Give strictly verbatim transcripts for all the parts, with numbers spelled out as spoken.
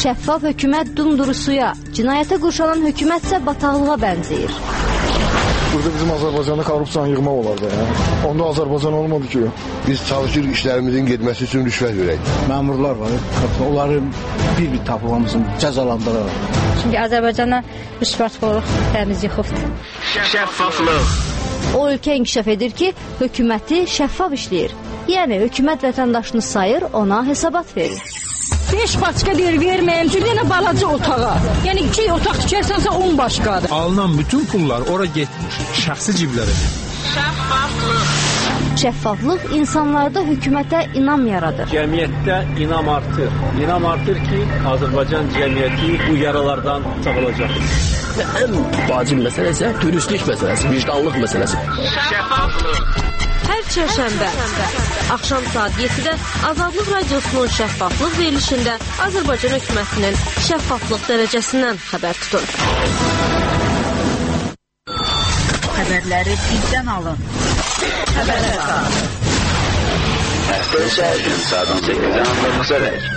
Şəffaf hökumət dumduru suya, cinayətə qurşanan hökumətsə bataqlığa bənzəyir. Burada bizim Azərbaycanda korrupsiyanı yığmaq olardı. Ya. Onda Azərbaycan olmadı ki. Biz çalışırıq işlərimizin getməsi üçün rüşvət verək. Məmurlar var, onların bir-bir tapılmamızın cəzalandırır. Çünki Azərbaycana rüşvətxorluq təmiz yıxıbdır. Şəffaflıq. O ölkə inkişaf edir ki, hökuməti şəffaf işləyir. Yəni, hökumət vətəndaşını sayır, ona hesabat verir. beş başqa deyir, verməyəm ki, yenə balaca otağa. Yəni, iki otaq tikərsənsə on başqadır. Alınan bütün pullar ora getmir, şəxsi ciblərə. Şəffaflıq. Şəffaflıq insanlarda hökumətə inam yaradır. Cəmiyyətdə inam artır. İnam artır ki, Azərbaycan cəmiyyəti bu yaralardan sağalacaq. Ən vacib məsələ isə dürüstlük məsələsi, vicdanlıq məsələsi. Şəffaflıq. Hər çərşənbə, axşam saat yeddidə Azadlıq Radiosunun şəffaflıq verilişində Azərbaycan hökumətinin şəffaflıq dərəcəsindən xəbər tutun. Xəbərləri bizdən alın. Xəbərlər alın. Həftə isə gün saat on səkkizdən alınması edək.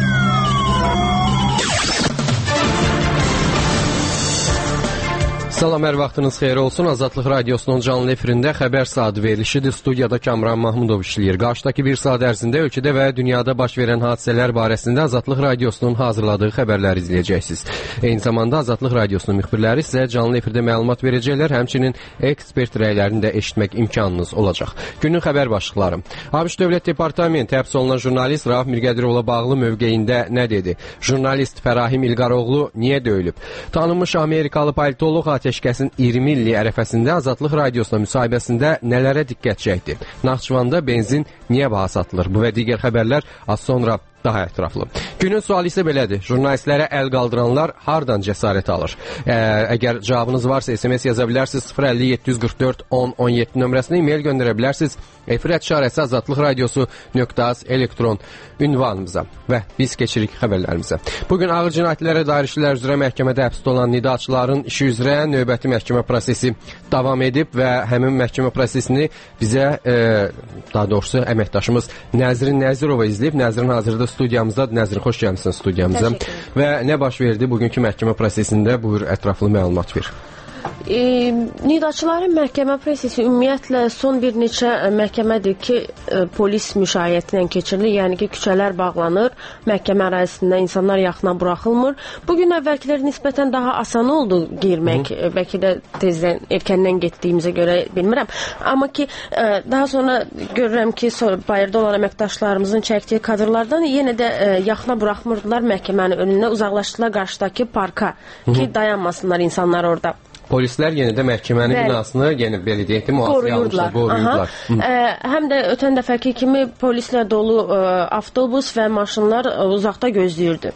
Salam, hər vaxtınız xeyir olsun. Azadlıq Radiosunun canlı efirində xəbər saat verilişidir. Studiyada Kamran Mahmudov işləyir. Qarşıdakı bir saat ərzində ölkədə və dünyada baş verən hadisələr barəsində Azadlıq Radiosunun hazırladığı xəbərləri izləyəcəksiniz. Eyni zamanda Azadlıq Radiosunun müxbirləri sizə canlı efirdə məlumat verəcəklər. Həmçinin ekspert rəylərini də eşitmək imkanınız olacaq. Günün xəbər başlıqları. ABŞ Dövlət Departamenti həbs olunan jurnalist Rauf Mirgədirovla bağlı mövqeyində nə dedi? Jurnalist Fərahim İlqaroğlu niyə döyülüb? Tanınmış Amerikalı politoloq Ateşkəsin iyirmi illik ərəfəsində Azadlıq Radiosuna müsahibəsində nələrə diqqət çəkdi? Naxçıvanda benzin niyə baha satılır? Bu və digər xəbərlər az sonra daha ətraflı. Günün sualı isə belədir. Jurnalistlərə əl qaldıranlar hardan cəsarət alır? Ə, əgər cavabınız varsa S M S yaza bilərsiniz. sıfır əlli yeddi yüz qırx dörd on on yeddi nömrəsinə e-mail göndərə bilərsiniz. Efirət işarəsi azadlıq radiosu nöqtə az elektron ünvanımıza və biz keçirik xəbərlərimizə. Bugün ağır cinayətlərə dair işlər üzrə məhkəmədə həbsdə olan nidaçıların işi üzrə növbəti məhkəmə prosesi davam edib və həmin məhkəmə prosesini bizə e, daha doğrusu əməkdaşımız Nəzrin Nəzirova izləyib. Nəzrin hazırda studiyamızdadır. Nəzrin, xoş gəlmişsən studiyamıza. Və nə baş verdi bugünkü məhkəmə prosesində? Buyur, ətraflı məlumat ver. E, Nidaçıların məhkəmə prosesi ümumiyyətlə son bir neçə məhkəmədir ki, e, polis müşayiəti ilə keçirilir. Yəni ki, küçələr bağlanır, məhkəmə ərazisində insanlar yaxına buraxılmır. Bugün əvvəlkilər nisbətən daha asan oldu girmək. Hı. Bəlkə də tezdən, erkəndən getdiyimizə görə bilmirəm. Amma ki, e, daha sonra görürəm ki, bayırda olan əməkdaşlarımızın çəkdiyi kadrlardan yenə də e, yaxına buraxmırdılar məhkəmənin önünə, uzaqlaşdılar qarşıdakı parka. Hı. Ki, dayanmasınlar insanlar orada. Polislər yenə də məhkəmənin Bəli. binasını, yəni belə deyək, mühafizəyə almışlar, qoruyurdular. Ə, həm də ötən dəfəki kimi polislə dolu ə, avtobus və maşınlar ə, uzaqda gözləyirdi.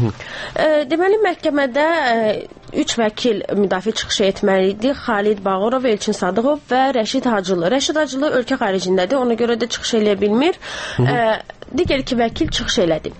ə, deməli, məhkəmədə ə, üç vəkil müdafiə çıxışı etməli idi. Xalid Bağırov, Elçin Sadıqov və Rəşid Hacılı. Rəşid Hacılı ölkə xaricindədir, ona görə də çıxış eləyə bilmir. Ə, digər iki vəkil çıxış elədi.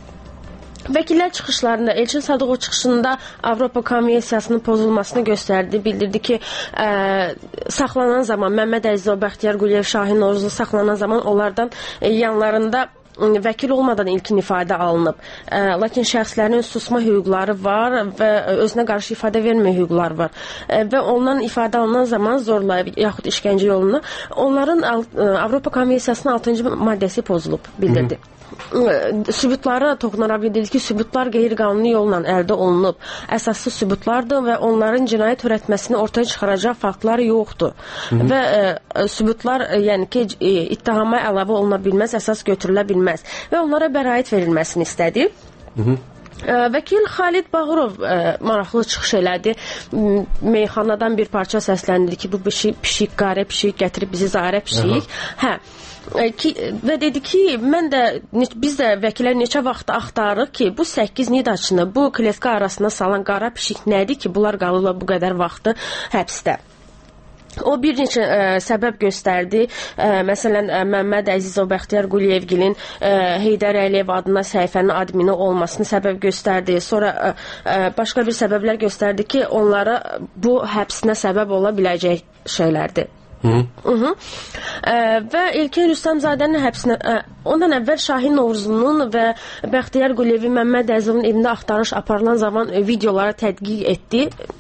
Vəkillər çıxışlarında, Elçin Sadıqov çıxışında Avropa Konvensiyasının pozulmasını göstərdi. Bildirdi ki, ə, saxlanan zaman, Məmməd Əzizov, Bəxtiyar Quliyev, Şahin Novruzlu saxlanan zaman onlardan ə, yanlarında vəkil olmadan ilkin ifadə alınıb. Ə, lakin şəxslərin susma hüquqları var və özünə qarşı ifadə vermə hüquqları var. Ə, və ondan ifadə alınan zaman zorla yaxud işgəncə yoluna onların ə, Avropa Konvensiyasının altıncı maddəsi pozulub, bildirdi. Hı. Sübutlara toxunaraq bildirildi ki, sübutlar qeyri-qanuni yolla əldə olunub. Əsaslı sübutlardır və onların cinayət törətməsini ortaya çıxaracaq faktlar yoxdur. Hı -hı. Və ə, sübutlar, ə, yəni ki, ə, ittihama əlavə oluna bilməz, əsas götürülə bilməz. Və onlara bəraət verilməsini istədi. Hı -hı. Vəkil Xalid Bağırov ə, maraqlı çıxış elədi. Meyxanadan bir parça səsləndirdi ki, bu pişik, pişik, qarə pişik gətirib bizi zarə pişik. Hə. Ki, və dedi ki, mən də, biz də vəkillər neçə vaxt axtarırıq ki, bu səkkiz nidaçını bu kletka arasına salan qara pişik nədir ki, bunlar qalırlar bu qədər vaxtı həbsdə. O bir neçə ə, səbəb göstərdi. Ə, məsələn, ə, Məmməd Əzizov, Bəxtiyar Quliyevgilin ə, Heydər Əliyev adına səhifənin admini olmasını səbəb göstərdi. Sonra ə, ə, başqa bir səbəblər göstərdi ki, onlara bu həbsinə səbəb ola biləcək şeylərdir. Hı -hı. Ə, və İlkin Rüstəmzadənin həbsinə, ə, ondan əvvəl Şahin Novruzlunun və Bəxtiyar Quliyevi Məmməd Əzovun evində axtarış aparılan zaman videoları tədqiq etdi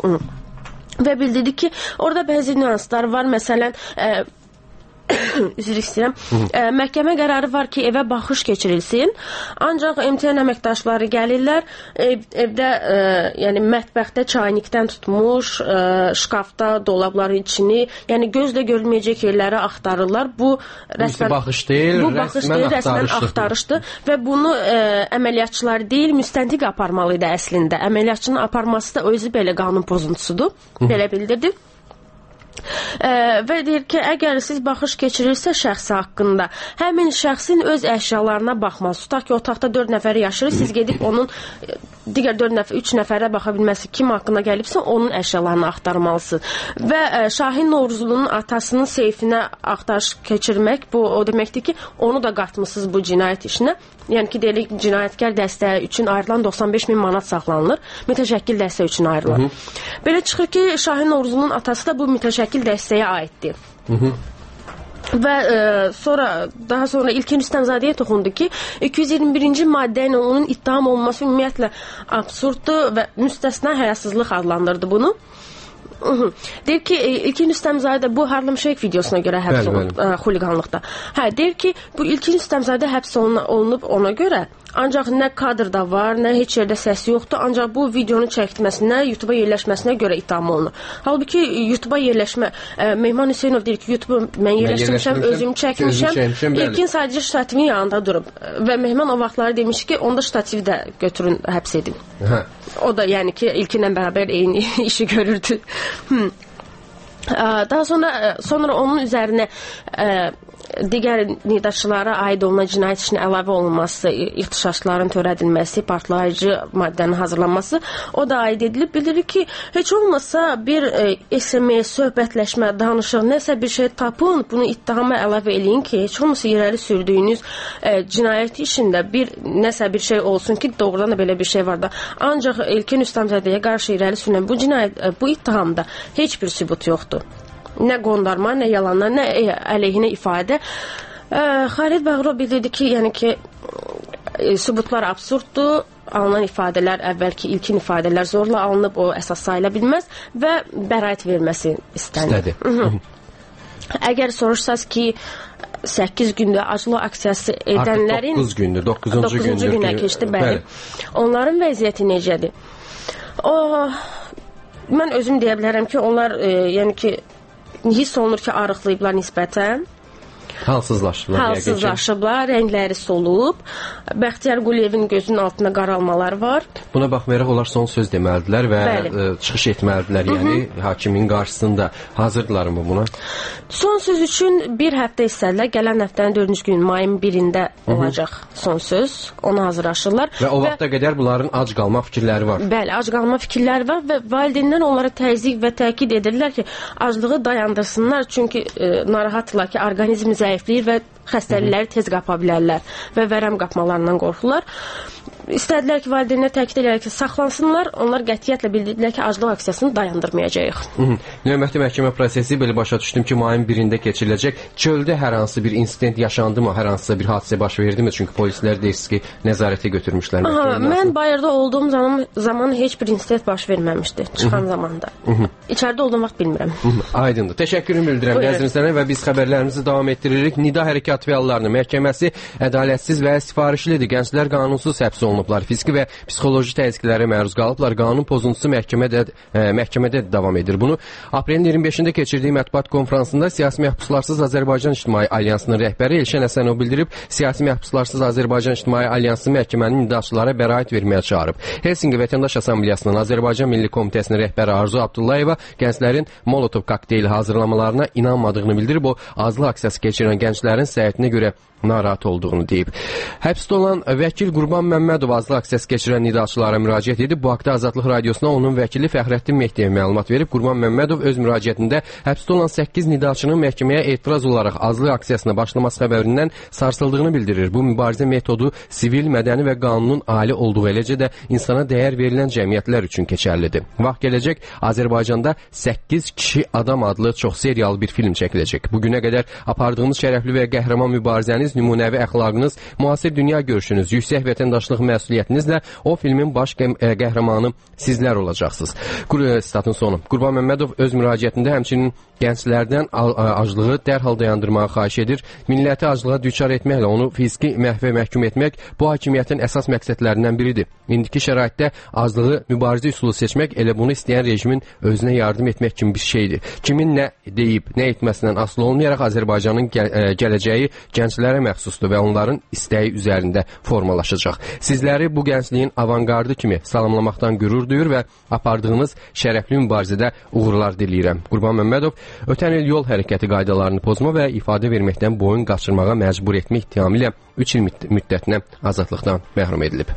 və bildirdi ki, orada bəzi nüanslar var. Məsələn, ə, üzr istəyirəm. Ə, məhkəmə qərarı var ki, evə baxış keçirilsin. Ancaq M T N əməkdaşları gəlirlər, ev, evdə ə, yəni mətbəxdə çaynikdən tutmuş, ə, şkafda dolabların içini, yəni gözlə görülməyəcək yerləri axtarırlar. Bu rəsmən baxış deyil, bu baxış deyil, rəsmən axtarışdır və bunu ə, əməliyyatçılar deyil, müstəntiq aparmalı idi əslində. Əməliyyatçının aparması da özü belə qanun pozuntusudur. Belə bildirdi. Ə, və deyir ki, əgər siz baxış keçirirsə şəxsi haqqında, həmin şəxsin öz əşyalarına baxmaz. Tutaq ki, otaqda dörd nəfər yaşayır, siz gedib onun digər dörd nəfər, üç nəfərə baxa bilməsi kim haqqında gəlibsə, onun əşyalarını axtarmalısınız. Və ə, Şahin Novruzlunun atasının seyfinə axtarış keçirmək, bu o deməkdir ki, onu da qatmısınız bu cinayət işinə. Yəni ki, deyilik, cinayətkar dəstə üçün ayrılan doxsan beş min manat saxlanılır. Mütəşəkkil dəstə üçün ayrılır. Hı -hı. Belə çıxır ki, Şahin Novruzlunun atası da bu mütəşəkkil dəstəyə aiddir. Hı -hı. Və e, sonra daha sonra İlkin Rüstəmzadəyə toxundu ki, iki yüz iyirmi birinci maddə ilə onun ittiham olunması ümumiyyətlə absurddur və müstəsna həyasızlıq adlandırdı bunu. Hı-hı. Deyir ki, İlkin Rüstəmzadə bu Harlem Shake videosuna görə həbs olunub xuliqanlıqda. Hə, deyir ki, bu İlkin Rüstəmzadə həbs olunub ona görə, ancaq nə kadrda var, nə heç yerdə səs yoxdur, ancaq bu videonu çəkməsinə, YouTube-a yerləşməsinə görə ittiham olunur. Halbuki YouTube-a yerləşmə, ə, Mehman Hüseynov deyir ki, YouTube-u mən yerləşdirmişəm, özüm çəkmişəm, İlkin sadəcə ştativin yanında durub və Mehman o vaxtları demiş ki, onda ştativi də götürün, həbs edin. Hə. O da yəni ki, İlkinlə bərabər eyni işi görürdü. Hmm. Daha sonra sonra onun üzərinə ə, digər nidaşçılara aid olunan cinayət işinin əlavə olunması, ixtişaşların törədilməsi, partlayıcı maddənin hazırlanması o da aid edilib. Bildirir ki, heç olmasa bir e, S M S, söhbətləşmə, danışıq, nəsə bir şey tapın, bunu ittihama əlavə eləyin ki, heç olmasa irəli sürdüyünüz e, cinayət işində bir nəsə bir şey olsun ki, doğrudan da belə bir şey var da. Ancaq İlkin Rüstəmzadəyə qarşı irəli sürülən bu cinayət, e, bu ittihamda heç bir sübut yoxdur. Nə qondarma, nə yalanlar, nə əleyhinə ifadə. Ə, Xalid Bağırov bildirdi ki, yəni ki, e, sübutlar absurddur, alınan ifadələr, əvvəlki ilkin ifadələr zorla alınıb, o əsas sayıla bilməz və bəraət verməsi istənir. Əgər soruşsaz ki, səkkiz gündə aclıq aksiyası edənlərin... doqquz gündür, doqquzuncu gündür. günə keçdi, bəli. Onların vəziyyəti necədir? O, mən özüm deyə bilərəm ki, onlar, e, yəni ki, hiss olunur ki, arıqlayıblar nisbətən. Halsızlaşıblar. Halsızlaşıblar, rəngləri solub. Bəxtiyar Quliyevin gözünün altında qaralmalar var. Buna baxmayaraq onlar son söz deməlidirlər və ə, çıxış etməlidirlər, yəni Hı -hı. hakimin qarşısında. Hazırdılar mı buna? Son söz üçün bir həftə istədilər. Gələn həftənin dördüncü gün mayın birində Hı -hı. olacaq son söz. Ona hazırlaşırlar. Və o vaxta və... qədər bunların ac qalma fikirləri var. Bəli, ac qalma fikirləri var və valideynlər onlara təzyiq və təkid edirlər ki, aclığı dayandırsınlar. Çünki e, narahatdırlar ki, orqanizm zəifləyir və xəstəlikləri tez qapa bilərlər və vərəm qapmalarından qorxurlar. İstədilər ki, valideynlər təkid edərək ki, saxlansınlar. Onlar qətiyyətlə bildirdilər ki, aclıq aksiyasını dayandırmayacağıq. Növbəti məhkəmə prosesi belə başa düşdüm ki, mayın birində keçiriləcək. Çöldə hər hansı bir insident yaşandı mı? Hər hansısa bir hadisə baş verdi mi? Çünki polislər deyirsiniz ki, nəzarətə götürmüşlər. Aha, mən bayırda olduğum zaman, zaman heç bir insident baş verməmişdi. Çıxan Hı -hı. zamanda. Hı -hı. İçəridə olduğum vaxt bilmirəm. Hı -hı. Aydındır. Təşəkkürümü bildirəm nəzrinizə və biz xəbərlərimizi davam etdiririk. Nida Hərəkat Fəallarının məhkəməsi ədalətsiz və sifarişlidir. Gənclər qanunsuz həbs olunublar. Fiziki və psixoloji təzyiqlərə məruz qalıblar. Qanun pozuntusu məhkəmədə ə, məhkəmədə davam edir. Bunu aprelin iyirmi beşində keçirdiyi mətbuat konfransında Siyasi Məhbuslarsız Azərbaycan İctimai Alyansının rəhbəri Elşən Həsənov bildirib, Siyasi Məhbuslarsız Azərbaycan İctimai Alyansı məhkəmənin nidaşçılara bəraət verməyə çağırıb. Helsinki Vətəndaş Assambleyasının Azərbaycan Milli Komitəsinin rəhbəri Arzu Abdullayeva gənclərin Molotov kokteyli hazırlamalarına inanmadığını bildirib. O, azlıq aksiyası keçirən gənclərin səhhətinə görə narahat olduğunu deyib. Həbsdə olan vəkil Qurban Məmmədov azlıq aksiyası keçirən nidaçılara müraciət edib. Bu haqda Azadlıq Radiosuna onun vəkili Fəxrəddin Mehdiyev məlumat verib. Qurban Məmmədov öz müraciətində həbsdə olan səkkiz nidaçının məhkəməyə etiraz olaraq azlıq aksiyasına başlaması xəbərindən sarsıldığını bildirir. Bu mübarizə metodu sivil, mədəni və qanunun ali olduğu, eləcə də insana dəyər verilən cəmiyyətlər üçün keçərlidir. Vaxt gələcək, Azərbaycanda səkkiz kişi adam adlı çox seriyalı bir film çəkiləcək. Bugünə qədər apardığımız şərəfli və qəhrəman mübarizəniz, nümunəvi əxlaqınız, müasir dünya görüşünüz, yüksək vətəndaşlıq məsuliyyətinizlə o filmin baş qəhrəmanı sizlər olacaqsınız. Statın sonu. Qurban Məmmədov öz müraciətində həmçinin gənclərdən aclığı dərhal dayandırmağı xahiş edir. Milləti aclığa düçar etməklə onu fiziki məhvə məhkum etmək bu hakimiyyətin əsas məqsədlərindən biridir. İndiki şəraitdə aclığı mübarizə üsulu seçmək elə bunu istəyən rejimin özünə yardım etmək kimi bir şeydir. Kimin nə deyib, nə etməsindən asılı olmayaraq Azərbaycanın gəl gələcəyi gənclərə məxsusdur və onların istəyi üzərində formalaşacaq. Sizləri bu gəncliyin avangardı kimi salamlamaqdan qürur duyur və apardığınız şərəfli mübarizədə uğurlar diləyirəm. Qurban Məmmədov ötən il yol hərəkəti qaydalarını pozma və ifadə verməkdən boyun qaçırmağa məcbur etmə ittihamı ilə üç il müddətinə azadlıqdan məhrum edilib.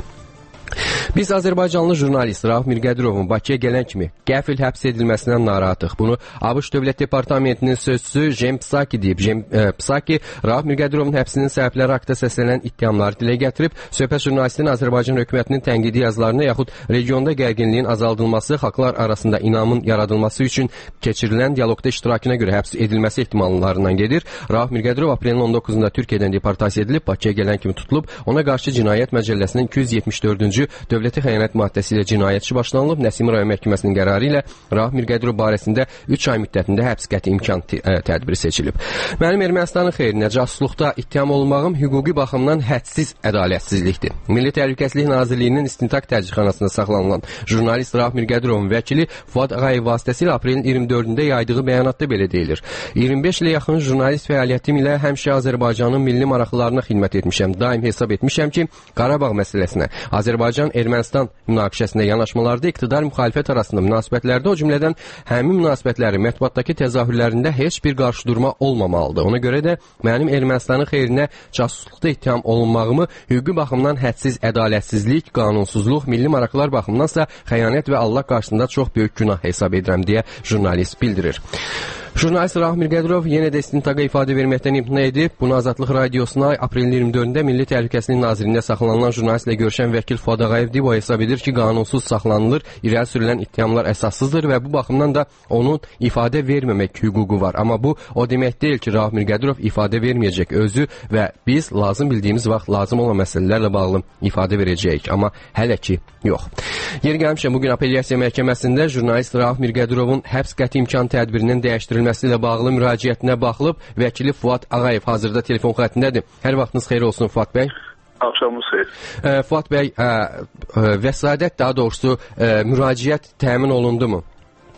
Biz Azərbaycanlı jurnalist Rauf Mirqədirovun Bakıya gələn kimi qəfil həbs edilməsindən narahatıq. Bunu ABŞ Dövlət Departamentinin sözçüsü Jem Psaki deyib. Jem e, Psaki Rauf Mirqədirovun həbsinin səbəbləri haqqında səslənən ittihamları dilə gətirib, söhbət jurnalistin Azərbaycan hökumətinin tənqidi yazılarına yaxud regionda gərginliyin azaldılması, xalqlar arasında inamın yaradılması üçün keçirilən dialoqda iştirakına görə həbs edilməsi ehtimallarından gedir. Rauf Mirqədirov aprelin on doqquzunda Türkiyədən deportasiya edilib, Bakıya gələn kimi tutulub. Ona qarşı Cinayət Məcəlləsinin iki yüz yetmiş dördüncü dövləti xəyanət maddəsi ilə cinayət işi başlanılıb. Nəsimi rayon məhkəməsinin qərarı ilə Rauf Mirqədirov barəsində üç ay müddətində həbs qəti imkan tədbiri seçilib. Mənim Ermənistanın xeyrinə casusluqda ittiham olunmağım hüquqi baxımdan hədsiz ədalətsizlikdir. Milli Təhlükəsizlik Nazirliyinin istintaq təcridxanasında saxlanılan jurnalist Rauf Mirqədirovun vəkili Fuad Ağayev vasitəsilə aprelin iyirmi dördündə yaydığı bəyanatda belə deyilir. iyirmi beş ilə yaxın jurnalist fəaliyyətim ilə həmişə Azərbaycanın milli maraqlarına xidmət etmişəm. Daim hesab etmişəm ki, Qarabağ məsələsinə, Azərbaycan Ermənistan münaqişəsində yanaşmalarda iqtidar müxalifət arasında münasibətlərdə, o cümlədən həmin münasibətləri mətbuatdakı təzahürlərində heç bir qarşıdurma olmamalıdır. Ona görə də mənim Ermənistanın xeyrinə casusluqda ittiham olunmağımı hüquqi baxımdan hədsiz ədalətsizlik, qanunsuzluq, milli maraqlar baxımdansa xəyanət və Allah qarşısında çox böyük günah hesab edirəm deyə jurnalist bildirir. Jurnalist Rauf Mirqədirov yenə də istintaqa ifadə verməkdən imtina edib. Bunu Azadlıq Radiosuna aprelin iyirmi dördündə Milli Təhlükəsizlik Nazirliyində saxlanılan jurnalistlə görüşən vəkil Fuad Ağayev deyib, o hesab edir ki, qanunsuz saxlanılır, irəli sürülən ittihamlar əsassızdır və bu baxımdan da onun ifadə verməmək hüququ var. Amma bu o demək deyil ki, Rauf Mirqədirov ifadə verməyəcək özü və biz lazım bildiyimiz vaxt lazım olan məsələlərlə bağlı ifadə verəcəyik. Amma hələ ki, yox. Yeri gəlmişəm, bugün apellyasiya məhkəməsində jurnalist Rauf Mirqədirovun həbs qəti imkan tədbirinin dəyişdirilməsi ilə bağlı müraciətinə baxılıb. Vəkili Fuad Ağayev hazırda telefon xəttindədir. Hər vaxtınız xeyir olsun Fuad bəy. Axşamınız xeyir. E, Fuad bəy, e, e, vəsadət daha doğrusu e, müraciət təmin olundu mu?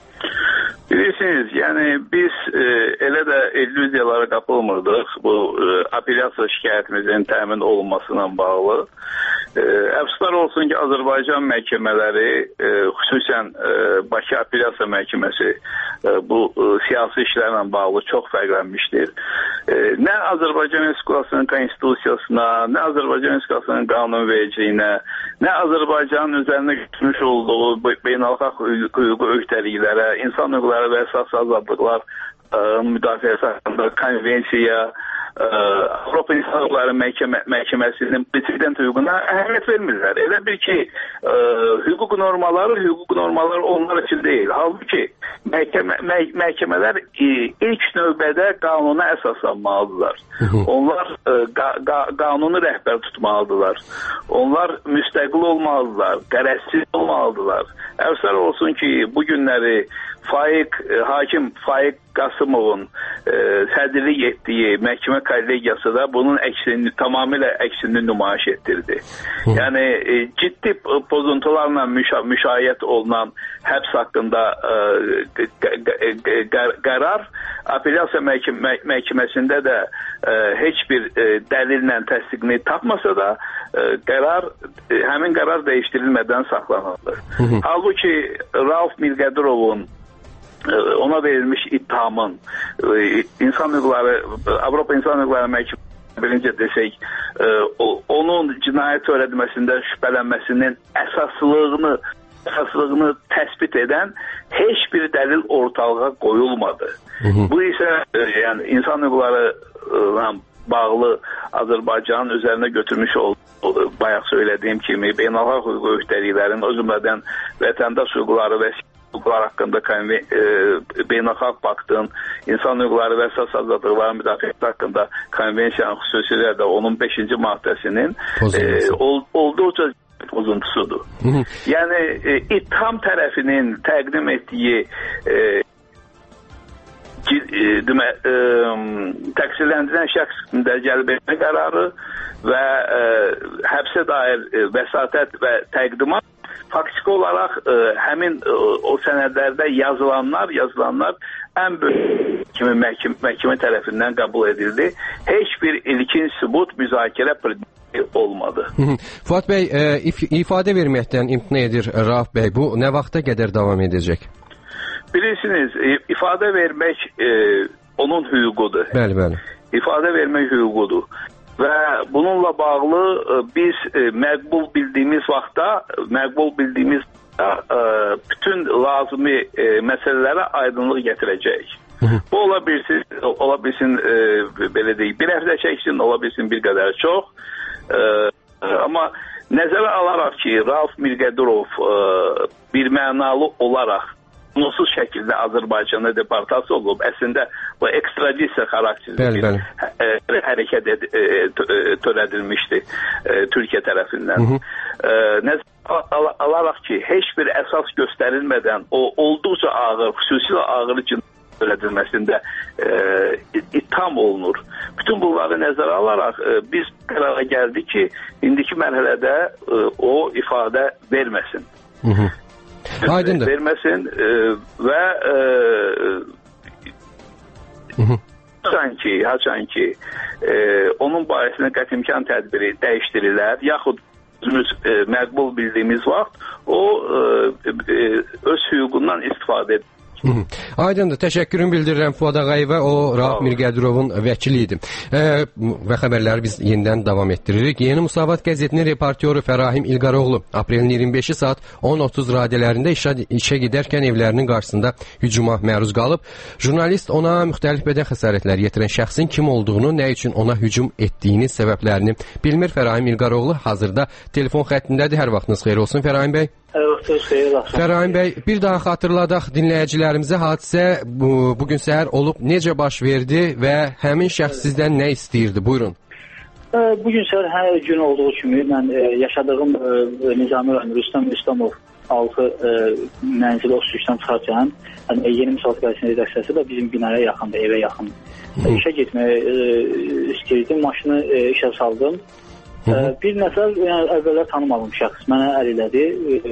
Bilirsiniz, yəni biz e, elə də illüziyalara qapılmırdıq bu e, apellyasiya şikayətimizin təmin olunmasına bağlı. E, əfsuslar olsun ki, Azərbaycan məhkəmələri, e, xüsusən e, Bakı Apellyasiya Məhkəməsi e, bu e, siyasi işlərlə bağlı çox fərqlənmişdir. E, nə Azərbaycan Respublikasının konstitusiyasına, nə Azərbaycan Respublikasının qanunvericiliyinə, nə Azərbaycanın üzərində götürmüş olduğu beynəlxalq hüquqi öhdəliklərə, insan hüquqları və əsas azadlıqlar e, müdafiəsi haqqında konvensiya, Avropa İnsan Hüquqları Məhkəmə, Məhkəməsinin president hüququna əhəmiyyət vermirlər. Elə bir ki, ə, hüquq normaları, hüquq normaları onlar üçün deyil. Halbuki məhkəmə, mə, məhkəmələr ə, ilk növbədə qanuna əsaslanmalıdırlar. Onlar ə, qa, qa, qanunu rəhbər tutmalıdırlar. Onlar müstəqil olmalıdırlar, qərəzsiz olmalıdırlar. Əfsər olsun ki, bu günləri Faiq, hakim Faiq Qasımovun e, sədrlik etdiyi məhkəmə kollegiyası da bunun əksini, tamamilə əksini nümayiş etdirdi. Hı. Yəni e, ciddi pozuntularla müşa müşayiət olunan həbs haqqında e, qərar apellyasiya məhkəmə, məhkəməsində də e, heç bir e, dəlillə təsdiqini tapmasa da e, qərar e, həmin qərar dəyişdirilmədən saxlanıldı. Halbuki Rauf Mirqədirovun ona verilmiş ittihamın insan hüquqları, Avropa İnsan Hüquqları Məhkəməsi birinci desək, e, o, onun cinayət törədilməsindən şübhələnməsinin əsaslığını, əsaslığını təsbit edən heç bir dəlil ortalığa qoyulmadı. Hı -hı. Bu isə e, yəni insan hüquqları e, bağlı Azərbaycanın üzərinə götürmüş olduğu, bayaq söylədiyim kimi, beynəlxalq hüquq öhdəliklərin, o cümlədən vətəndaş hüquqları və hüquqlar haqqında e, beynəlxalq paktın, insan hüquqları və əsas azadlıqların müdafiəsi haqqında konvensiyanın xüsusilə də onun beşinci maddəsinin e, ol, olduqca pozuntusudur. Hı -hı. Yəni e, ittiham tərəfinin təqdim etdiyi e, demə, e, təqsirləndirilən şəxsində cəlb etmə qərarı və e, həbsə dair e, vəsatət və təqdimat faktiki olaraq e, həmin e, o sənədlərdə yazılanlar, yazılanlar ən böyük kimi məhkəmə, məhkəmə tərəfindən qəbul edildi. Heç bir ilkin sübut müzakirə olmadı. Hı -hı. Fuad bəy, e, if ifadə verməkdən imtina edir Rauf bəy. Bu nə vaxta qədər davam edəcək? Bilirsiniz, ifadə vermək e, onun hüququdur. Bəli, bəli. İfadə vermək hüququdur. Və bununla bağlı e, biz e, məqbul bildiyimiz vaxtda, məqbul bildiyimiz vaxtda e, bütün lazımi e, məsələlərə aydınlıq gətirəcək. Hı -hı. Bu ola bilsin, ola bilsin e, belə deyək, bir həftə çəksin, ola bilsin bir qədər çox. E, amma nəzərə alaraq ki, Rauf Mirgədurov e, bir mənalı olaraq unsuz şəkildə Azərbaycana deportasiya olub. Əslində bu ekstradisiya xarakterli bir hə hərəkət e, törədilmişdi e, Türkiyə tərəfindən. Hı -hı. E, nəzərə al alaraq ki, heç bir əsas göstərilmədən o olduqca ağır, xüsusilə ağır cinayət törədilməsində e, ittiham olunur. Bütün bunları nəzərə alaraq e, biz qərara gəldik ki, indiki mərhələdə e, o ifadə verməsin. Hı -hı. Aydındır. Verməsin e, və e, haçan ki, haçan ki e, onun barəsində qətimkan tədbiri dəyişdirilər, yaxud özümüz e, məqbul bildiyimiz vaxt o e, e, öz hüququndan istifadə edir. Aydındır. Təşəkkürümü bildirirəm Fuad Ağayevə. O Rauf Mirgədurovun vəkili idi. E, və xəbərləri biz yenidən davam etdiririk. Yeni Musavat qəzetinin reportyoru Fərahim İlqaroğlu aprelin iyirmi beşi saat on otuz radələrində işə, işə gedərkən evlərinin qarşısında hücuma məruz qalıb. Jurnalist ona müxtəlif bədən xəsarətlər yetirən şəxsin kim olduğunu, nə üçün ona hücum etdiyini, səbəblərini bilmir. Fərahim İlqaroğlu hazırda telefon xəttindədir. Hər vaxtınız xeyir olsun Fərahim bəy. Fərahim bəy, bir daha xatırladaq dinləyicilərimizə hadisə bu, bugün səhər olub, necə baş verdi və həmin şəxs sizdən nə istəyirdi? Buyurun. Bugün səhər hər gün olduğu kimi mən e, yaşadığım e, Nizami rayonu Rüstəm İslamov altı e, mənzili o sürüşdən çıxarkən yəni, Yeni Musavat qəzetinin redaksiyası da bizim binaya yaxındır, evə yaxın. E, işə getməyə e, istəyirdim, maşını e, işə saldım. Hı -hı. Bir nəfər yəni, əvvəllər tanımadığım şəxs mənə əl elədi.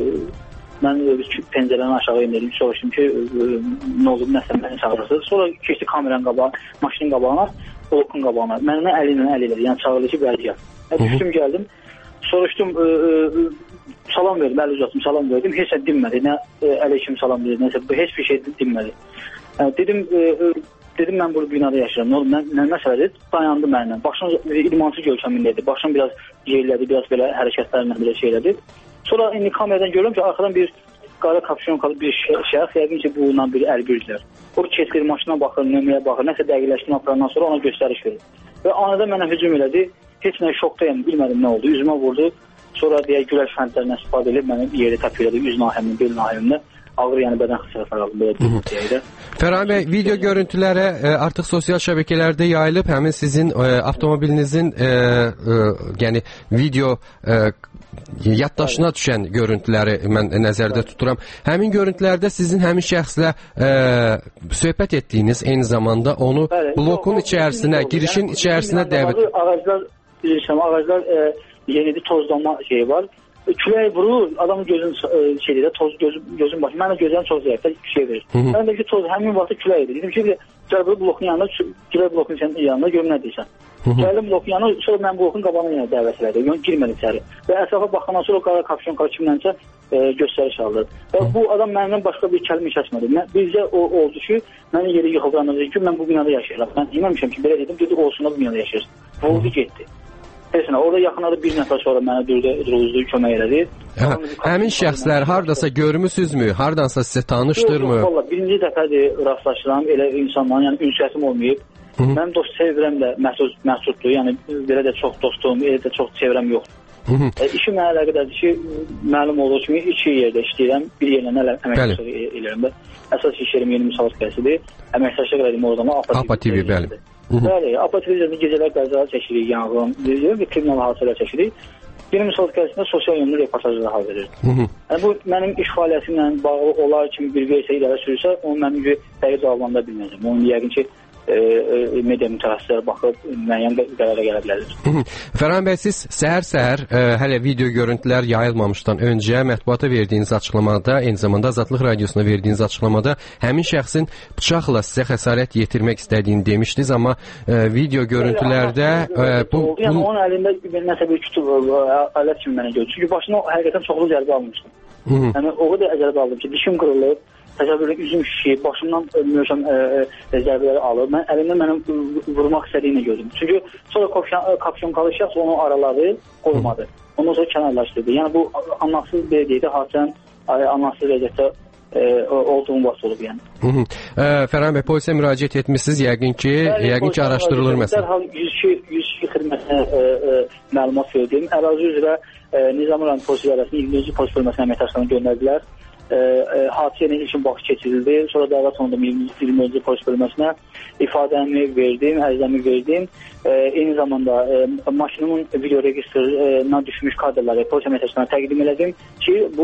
Mən pəncərəni aşağı indirdim, soruşdum ki, nə olub, nəsə məni çağırırsınız. Sonra keçdi kameranın qabağına, maşının qabağına, blokun qabağına. Mənə əli ilə əl elədi, yəni çağırdı ki, bəri gəl. Düşdüm, gəldim, soruşdum, ə, ə, salam verdim, əl uzattım, salam verdim. Heç nə dinmədi, nə əleyküm salam verdi, nəsə, heç bir şey dinmədi. Yəni, dedim, ə, ə, Dedim, mən burada binada yaşayıram. Nə oldu? Nə, nə məsələdir? Dayandı mənimlə. Başım idmansız görkəmindədir. Başım biraz yerlədi, biraz belə hərəkətlərlə belə şeylədi. Sonra indi kameradan görürüm ki, arxadan bir qara kapşonkalı bir şəxs, yəqin ki, bununla bir əlbircilər. O keçir, maşına baxır, nömrəyə baxır, nəsə dəqiqləşdirmə aparandan sonra ona göstəriş verir. Və anada mənə hücum elədi. Heç nə şokdayım, bilmədim nə oldu. Üzümə vurdu. Sonra deyə güləş fəndlərindən istifadə edib məni yeri təpiklədi. Üz nahiyəmdə, bel nahiyəmdə. Ağır, yəni bədən xəsarətləri aldım belə deyək. Fərahim bəy, video görüntüləri e, artıq sosial şəbəkələrdə yayılıb. Həmin sizin e, avtomobilinizin e, e, yəni video e, yaddaşına düşən görüntüləri mən nəzərdə tuturam. Həmin görüntülərdə sizin həmin şəxslə e, söhbət etdiyiniz, eyni zamanda onu bəli, blokun o, o, içərisinə, o, girişin yəni, içərisinə dəvət. Ağaclar, bilirsəm, ağaclar e, yenidir, tozlama şeyi var. Külək vurur, adamın gözün şeydə toz gözün gözün başı. Mən də gözlərim toz zəifdə şey verir. Mən də ki toz həmin vaxtda külək idi. Dedim ki, gəl bu blokun yanında, külək blokun yanında görüm nə deyirsən. Gəldim blokyanı, sonra mən blokun qabağına yenə dəvət elədi. Yəni girmədi içəri. Və ətrafa baxandan sonra qara kapşon kimlənsə e, göstəriş aldı. Və bu adam məndən başqa bir kəlmə kəsmədi. Mən, bizdə o oldu ki, mənə yeri yıxıldıran dedi ki, mən bu binada yaşayıram. Mən deməmişəm ki, belə dedim, dedi olsun da bu binada yaşayırsın. Vurdu getdi. Hesinə, orada yaxınlarda bir nəfər sonra mənə durdu, durdu, kömək elədi. Hə, həmin şəxslər hardasa görmüsünüzmü? Hardansa sizə tanışdırmı? Yox, valla birinci dəfədir rastlaşıram elə insanların, yəni ünsiyyətim olmayıb. Hı -hı. Mənim dost çevrəm də məhsud, məhsuddur, yəni belə də çox dostum, elə də çox çevrəm yoxdur. E, işim mənə əlaqədardır ki, məlum olduğu kimi iki yerdə işləyirəm, bir yerlə əməkdaşlıq edirəm də. Əsas iş yerim Yeni Müsavat Qəsidir, əməkdaşlıq edirəm orada, APA T V, bəli. Bəli, APA T V gecələr qəzalar çəkirik, yanğın, və kriminal hadisələr çəkirik. Yeni Müsavat Qəsində sosial yönlü reportajlar hazırlayır. Yəni, bu mənim iş fəaliyyətimlə bağlı olar kimi bir versə ilərə sürürsə, onu mənim gibi dəqiq cavablandıra bilməyəcəm. Onun yəqin ki, E, e, media mütəxəssisləri baxıb müəyyən qərara gələ bilərlər. Fərhan bəy, siz səhər-səhər e, hələ video görüntülər yayılmamışdan öncə mətbuata verdiyiniz açıqlamada, eyni zamanda Azadlıq Radiosuna verdiyiniz açıqlamada həmin şəxsin bıçaqla sizə xəsarət yetirmək istədiyini demişdiniz, amma e, video görüntülərdə e, bu... Yəni, onun əlində nəsə bir kütü alət kimi mənə gördü. Çünki başına həqiqətən çoxlu zərbə almışdım. Yəni, o qədər zərbə aldım ki, dişim qırılıb, təsəvvürlə üzüm şişib, başımdan möhkəm zərbələri alıb. Mən əlimdə mənim vurmaq istədiyini gördüm. Çünki sonra kapşonkalı şəxs onu araladı, qoymadı. Ondan sonra kənarlaşdırdı. Yəni bu anlatsız bir deyildi, haçən anlatsız vəziyyətdə olduğum vaxt olub yəni. Fərhan bəy, polisə müraciət etmişsiniz, yəqin ki, yəqin ki araşdırılır məsələ. Dərhal yüz iki xidmətinə məlumat verdim. Ərazi üzrə Nizami rayon polis idarəsinin iyirmi birinci polis bölməsinə əməkdaşlarını göndərdilər. Hadisəyə ilkin baxış keçirildi. Sonra dəvət olundum iyirmi birinci polis bölməsinə. İfadəmi verdim, ərizəmi verdim. Eyni zamanda maşınımın video registrına düşmüş kadrları polis əməkdaşlarına təqdim elədim ki, bu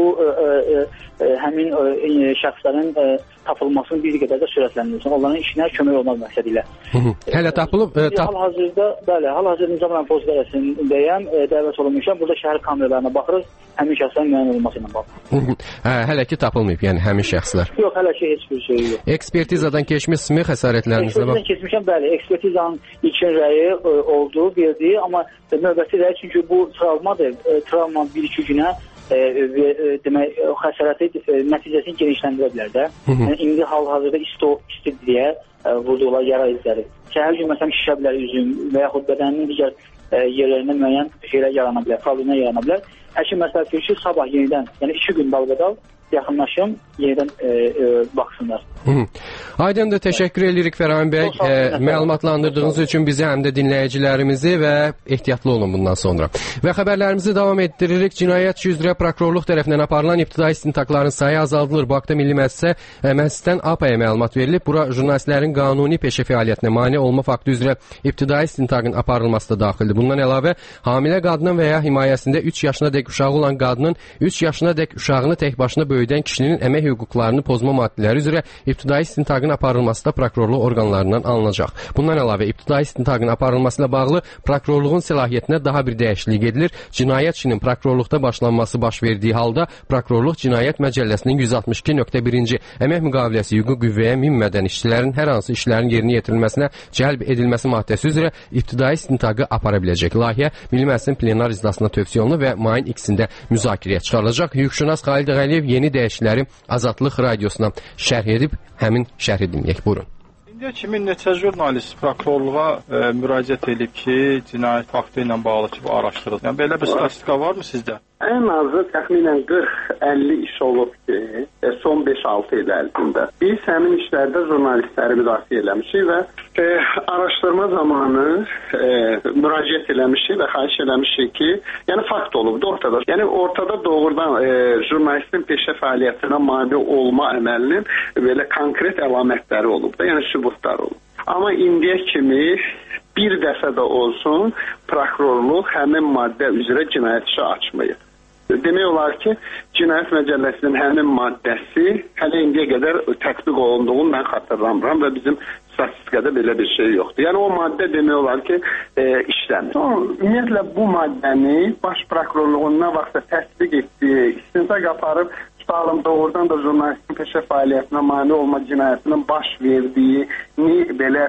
həmin şəxslərin tapılmasını bir qədər də sürətləndirilsin. Onların işinə kömək olmaq məqsədi ilə. Hələ tapılıb? Hal-hazırda, bəli, hal-hazırda Nizami rayon polis idarəsindəyəm, dəvət olunmuşam. Burada şəhər kameralarına baxırıq, həmin şəxslərin müəyyən olması ilə bağlı. Hələ ki tapılmayıb, yəni həmin şəxslər. Yox, hələ ki heç bir şey yox. Ekspertizadan keçmişsiniz xəsarətlərinizə? Ekspertizadan keçmişəm, bəli. Ekspertizanın ilkin rəyi oldu, verdi, amma növbəti rəyi çünki bu travmadır. Travma bir iki günə e, e, demək xəsarəti e, nəticəsini genişləndirə bilər də. Yəni, indi hal-hazırda isti, isti deyə e, vurduqlar yara izləri. Səhər gün məsələn şişə bilər üzüm və yaxud bədəninin digər e, yerlərində müəyyən şeylər yarana bilər, problemlər yarana bilər. Həkim məsləhət görür ki, sabah yenidən, yəni iki gün dalbadal yaxınlaşım, yenidən e, e, baxsınlar. Aydındır, təşəkkür edirik Fərhan bəy. E, məlumatlandırdığınız üçün bizi həm də dinləyicilərimizi və ehtiyatlı olun bundan sonra. Və xəbərlərimizi davam etdiririk. Cinayət işi üzrə prokurorluq tərəfindən aparılan ibtidai istintaqların sayı azaldılır. Bu haqda Milli Məclisə Məclisdən APAya məlumat verilib. Bura jurnalistlərin qanuni peşə fəaliyyətinə mane olma faktı üzrə ibtidai istintaqın aparılması da daxildir. Bundan əlavə, hamilə qadının və ya himayəsində üç yaşına dək uşağı olan qadının üç yaşına dək uşağını tək başına böyüdən kişinin əmək hüquqlarını pozma maddələri üzrə ibtidai istintaqın aparılması da prokurorluq orqanlarından alınacaq. Bundan əlavə, ibtidai istintaqın aparılması ilə bağlı prokurorluğun səlahiyyətinə daha bir dəyişiklik edilir. Cinayət işinin prokurorluqda başlanması baş verdiyi halda prokurorluq Cinayət Məcəlləsinin yüz altmış iki nöqtə birinci əmək müqaviləsi hüquqi qüvvəyə minmədən işçilərin hər hansı işlərin yerinə yetirilməsinə cəlb edilməsi maddəsi üzrə ibtidai istintaqı apara biləcək. Layihə Milli Məclisin plenar iclasına tövsiyə olunub və mayın ikisində müzakirəyə çıxarılacaq. Hüquqşünas Xalid Əliyev yeni dəyişiklikləri Azadlıq Radiosuna şərh edib, həmin şərhi dinləyək. Buyurun. İndiyə kimi neçə jurnalist prokurorluğa e, müraciət edib ki, cinayət faktı ilə bağlı ki, bu araşdırılır. Yəni, belə bir statistika varmı sizdə? Ən azı təxminən qırx əlli iş olub ki, son beş altı il ərzində. Biz həmin işlərdə jurnalistləri müdafiə eləmişik və e, araşdırma zamanı e, müraciət eləmişik və xahiş eləmişik ki, yəni fakt olubdu ortada. Yəni ortada doğrudan e, jurnalistin peşə fəaliyyətinə mane olma əməlinin belə konkret əlamətləri olubdu, yəni sübutlar olub. Amma indiyə kimi bir dəfə də olsun prokurorluq həmin maddə üzrə cinayət işi açmayıb. Demək olar ki, Cinayət Məcəlləsinin həmin maddəsi hələ indiyə qədər tətbiq olunduğunu mən xatırlamıram və bizim statistikada belə bir şey yoxdur. Yəni o maddə demək olar ki, e, işləmir. Ümumiyyətlə bu maddəni baş prokurorluğun nə vaxtsa tətbiq etdiyi, istintaq aparıb tutalım doğrudan da jurnalistin peşə fəaliyyətinə mane olma cinayətinin baş verdiyini belə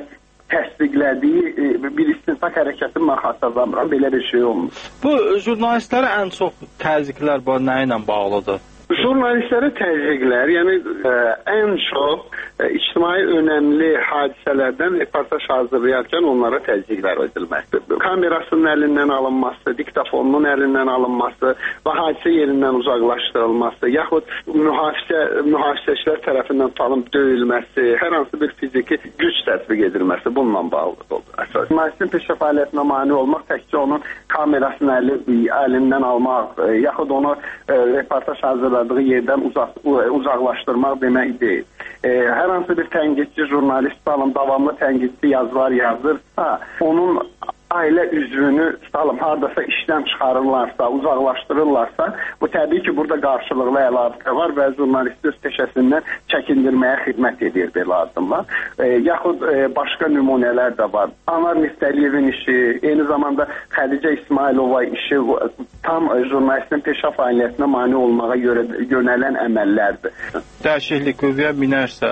təsdiqlədiyi e, bir istintaq hərəkəti mən xatırlamıram, belə bir şey olmuş. Bu jurnalistlərə ən çox təzyiqlər bu nə ilə bağlıdır? Jurnalistlərə təzyiqlər, yəni ə, ən çox ə, ictimai önəmli hadisələrdən reportaj hazırlayarkən onlara təzyiqlər edilməkdir. Kamerasının əlindən alınması, diktafonunun əlindən alınması və hadisə yerindən uzaqlaşdırılması, yaxud mühafizə, mühafizəçilər tərəfindən tutalım döyülməsi, hər hansı bir fiziki güc tətbiq edilməsi bununla bağlıdır. Əsas. Jurnalistin peşə fəaliyyətinə mane olmaq təkcə onun kamerasının əli, əlindən almaq, ə, yaxud onu ə, reportaj hazırladığı yerdən uzaq, uzaqlaşdırmaq demək deyil. E, hər hansı bir tənqidçi jurnalist salım, davamlı tənqidçi yazılar yazırsa, onun ailə üzvünü salım, hardasa işdən çıxarırlarsa, uzaqlaşdırırlarsa, bu təbii ki, burada qarşılıqlı əlaqə var və jurnalisti öz peşəsindən çəkindirməyə xidmət edir belə addımlar. E, yaxud e, başqa nümunələr də var. Anar Miftəliyevin işi, eyni zamanda Xədicə İsmailova işi tam e, jurnalistin peşə fəaliyyətinə mane olmağa görə yönələn əməllərdir. Dəyişiklik qüvvəyə minərsə,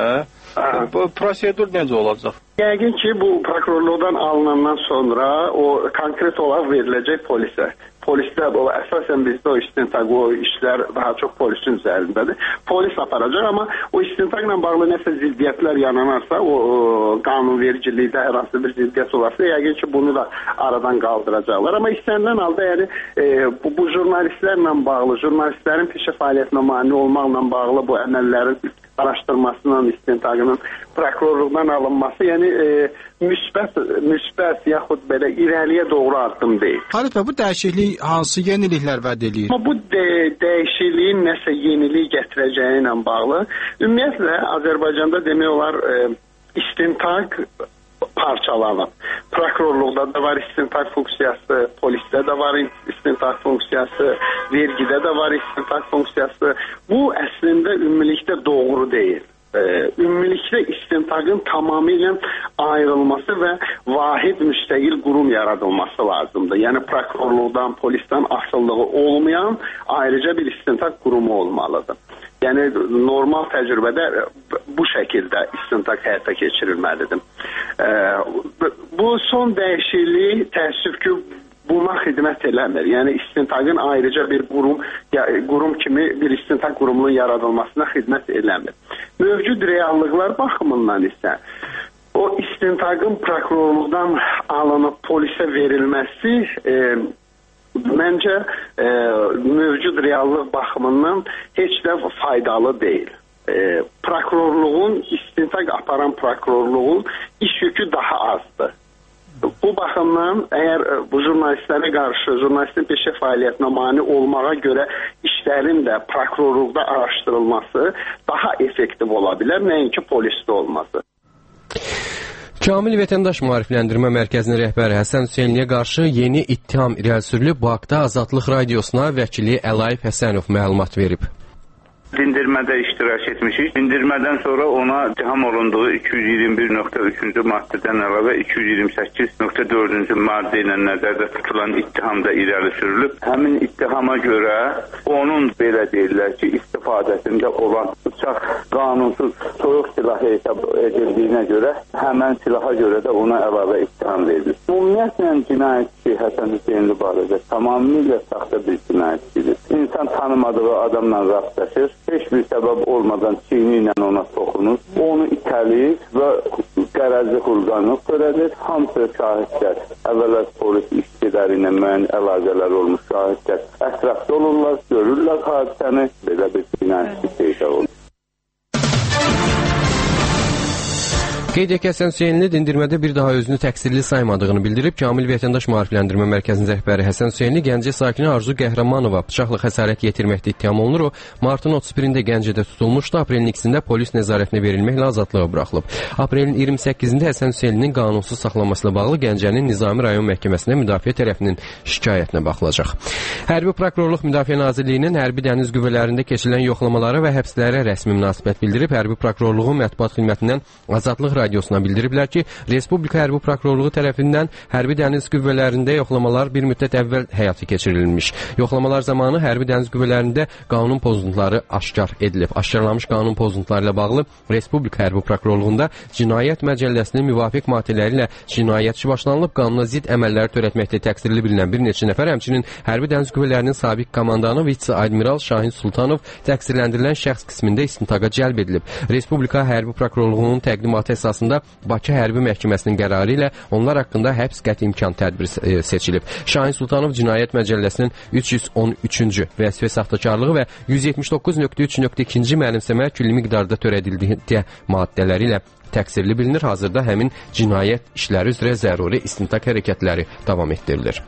bu prosedur necə olacaq? Yəqin ki, bu prokurorluqdan alınandan sonra o konkret olaraq veriləcək polisə. Polisdə o əsasən bizdə o istintaq, o işlər daha çox polisin üzərindədir. Polis aparacaq, amma o istintaqla bağlı nəsə ziddiyyətlər yananarsa, o, o qanunvericilikdə hər hansı bir ziddiyyət olarsa, yəqin ki, bunu da aradan qaldıracaqlar. Amma istənilən halda yəni e, bu, bu jurnalistlərlə bağlı, jurnalistlərin peşə fəaliyyətinə mane olmaqla bağlı bu əməllərin araşdırmasının, istintaqının prokurorluqdan alınması, yəni e, müsbət, müsbət yaxud belə irəliyə doğru addım deyil. Arif bəy, bu dəyişiklik hansı yeniliklər vəd edir? Amma bu də, dəyişikliyin nəsə yenilik gətirəcəyi ilə bağlı, ümumiyyətlə Azərbaycanda demək olar e, istintaq parçalanıb. Prokurorluqda da var istintaq funksiyası, polisdə də var istintaq funksiyası, vergidə də var istintaq funksiyası. Bu əslində ümumilikdə doğru deyil. Ümumilikdə istintaqın tamamilə ayrılması və vahid müstəqil qurum yaradılması lazımdır. Yəni prokurorluqdan, polisdən asılılığı olmayan ayrıca bir istintaq qurumu olmalıdır. Yəni normal təcrübədə bu şəkildə istintaq həyata keçirilməlidir. Bu son dəyişiklik təəssüf ki, buna xidmət eləmir. Yəni istintaqın ayrıca bir qurum, qurum kimi bir istintaq qurumunun yaradılmasına xidmət eləmir. Mövcud reallıqlar baxımından isə o istintaqın prokurorluqdan alınıb polisə verilməsi e, məncə e, mövcud reallıq baxımından heç də faydalı deyil. E, prokurorluğun, istintaq aparan prokurorluğun iş yükü daha azdır. Bu baxımdan əgər bu jurnalistlərə qarşı, jurnalistin peşə fəaliyyətinə mane olmağa görə işlərin də prokurorluqda araşdırılması daha effektiv ola bilər, nəinki polisdə olması. Kamil Vətəndaş Maarifləndirmə Mərkəzinin rəhbəri Həsən Hüseynliyə qarşı yeni ittiham irəli sürülüb. Bu haqda Azadlıq Radiosuna vəkili Əlaif Həsənov məlumat verib. Dindirmədə iştirak etmişik. Dindirmədən sonra ona ittiham olunduğu iki yüz iyirmi bir nöqtə üçüncü maddədən əlavə iki yüz iyirmi səkkiz nöqtə dördüncü maddə ilə nəzərdə tutulan ittiham da irəli sürülüb. Həmin ittihama görə onun belə deyirlər ki, istifadəsində olan bıçaq qanunsuz soyuq silah hesab edildiyinə görə həmən silaha görə də ona əlavə ittiham verilir. Ümumiyyətlə cinayətçi Həsən Hüseynli barədə tamamilə saxta bir cinayətçidir. İnsan tanımadığı adamla rastlaşır. Heç bir səbəb olmadan çiyini ilə ona toxunur, onu itəlir və qərəzli xulqanlıq törədir. Hamısı şahidlər, əvvəla polis işçiləri ilə müəyyən əlaqələr olmuş şahidlər ətrafda olurlar, görürlər hadisəni, belə bir cinayətçi peyda olur. Qeyd edək ki, Həsən Hüseynli dindirmədə bir daha özünü təqsirli saymadığını bildirib. Kamil Vətəndaş Maarifləndirmə Mərkəzinin rəhbəri Həsən Hüseynli Gəncə sakini Arzu Qəhrəmanova bıçaqla xəsarət yetirməkdə ittiham olunur. O, martın otuz birində Gəncədə tutulmuşdu. Aprelin ikisində polis nəzarətinə verilməklə azadlığa buraxılıb. Aprelin iyirmi səkkizində Həsən Hüseynlinin qanunsuz saxlanması ilə bağlı Gəncənin Nizami rayon məhkəməsinə müdafiə tərəfinin şikayətinə baxılacaq. Hərbi Prokurorluq Müdafiə Nazirliyinin hərbi dəniz qüvvələrində keçirilən yoxlamalara və həbslərə rəsmi münasibət bildirib. Hərbi Prokurorluğun mətbuat xidmətindən Azadlıq Radiosuna bildiriblər ki, Respublika Hərbi Prokurorluğu tərəfindən hərbi dəniz qüvvələrində yoxlamalar bir müddət əvvəl həyata keçirilmiş. Yoxlamalar zamanı hərbi dəniz qüvvələrində qanun pozuntuları aşkar edilib. Aşkarlanmış qanun pozuntuları ilə bağlı Respublika Hərbi Prokurorluğunda Cinayət Məcəlləsinin müvafiq maddələri ilə cinayət işi başlanılıb, qanuna zidd əməlləri törətməkdə təqsirli bilinən bir neçə nəfər, həmçinin hərbi dəniz qüvvələrinin sabiq komandanı vitse-admiral Şahin Sultanov təqsirləndirilən şəxs qismində istintaqa cəlb edilib. Respublika Hərbi Prokurorluğunun təqdimatı əsasında Bakı Hərbi Məhkəməsinin qərarı ilə onlar haqqında həbs qəti imkan tədbiri seçilib. Şahin Sultanov Cinayət Məcəlləsinin üç yüz on üçüncü vəzifə saxtakarlığı və yüz yetmiş doqquz nöqtə üç nöqtə ikinci mənimsəmə külli miqdarda törədildiyi maddələri ilə təqsirli bilinir. Hazırda həmin cinayət işləri üzrə zəruri istintaq hərəkətləri davam etdirilir.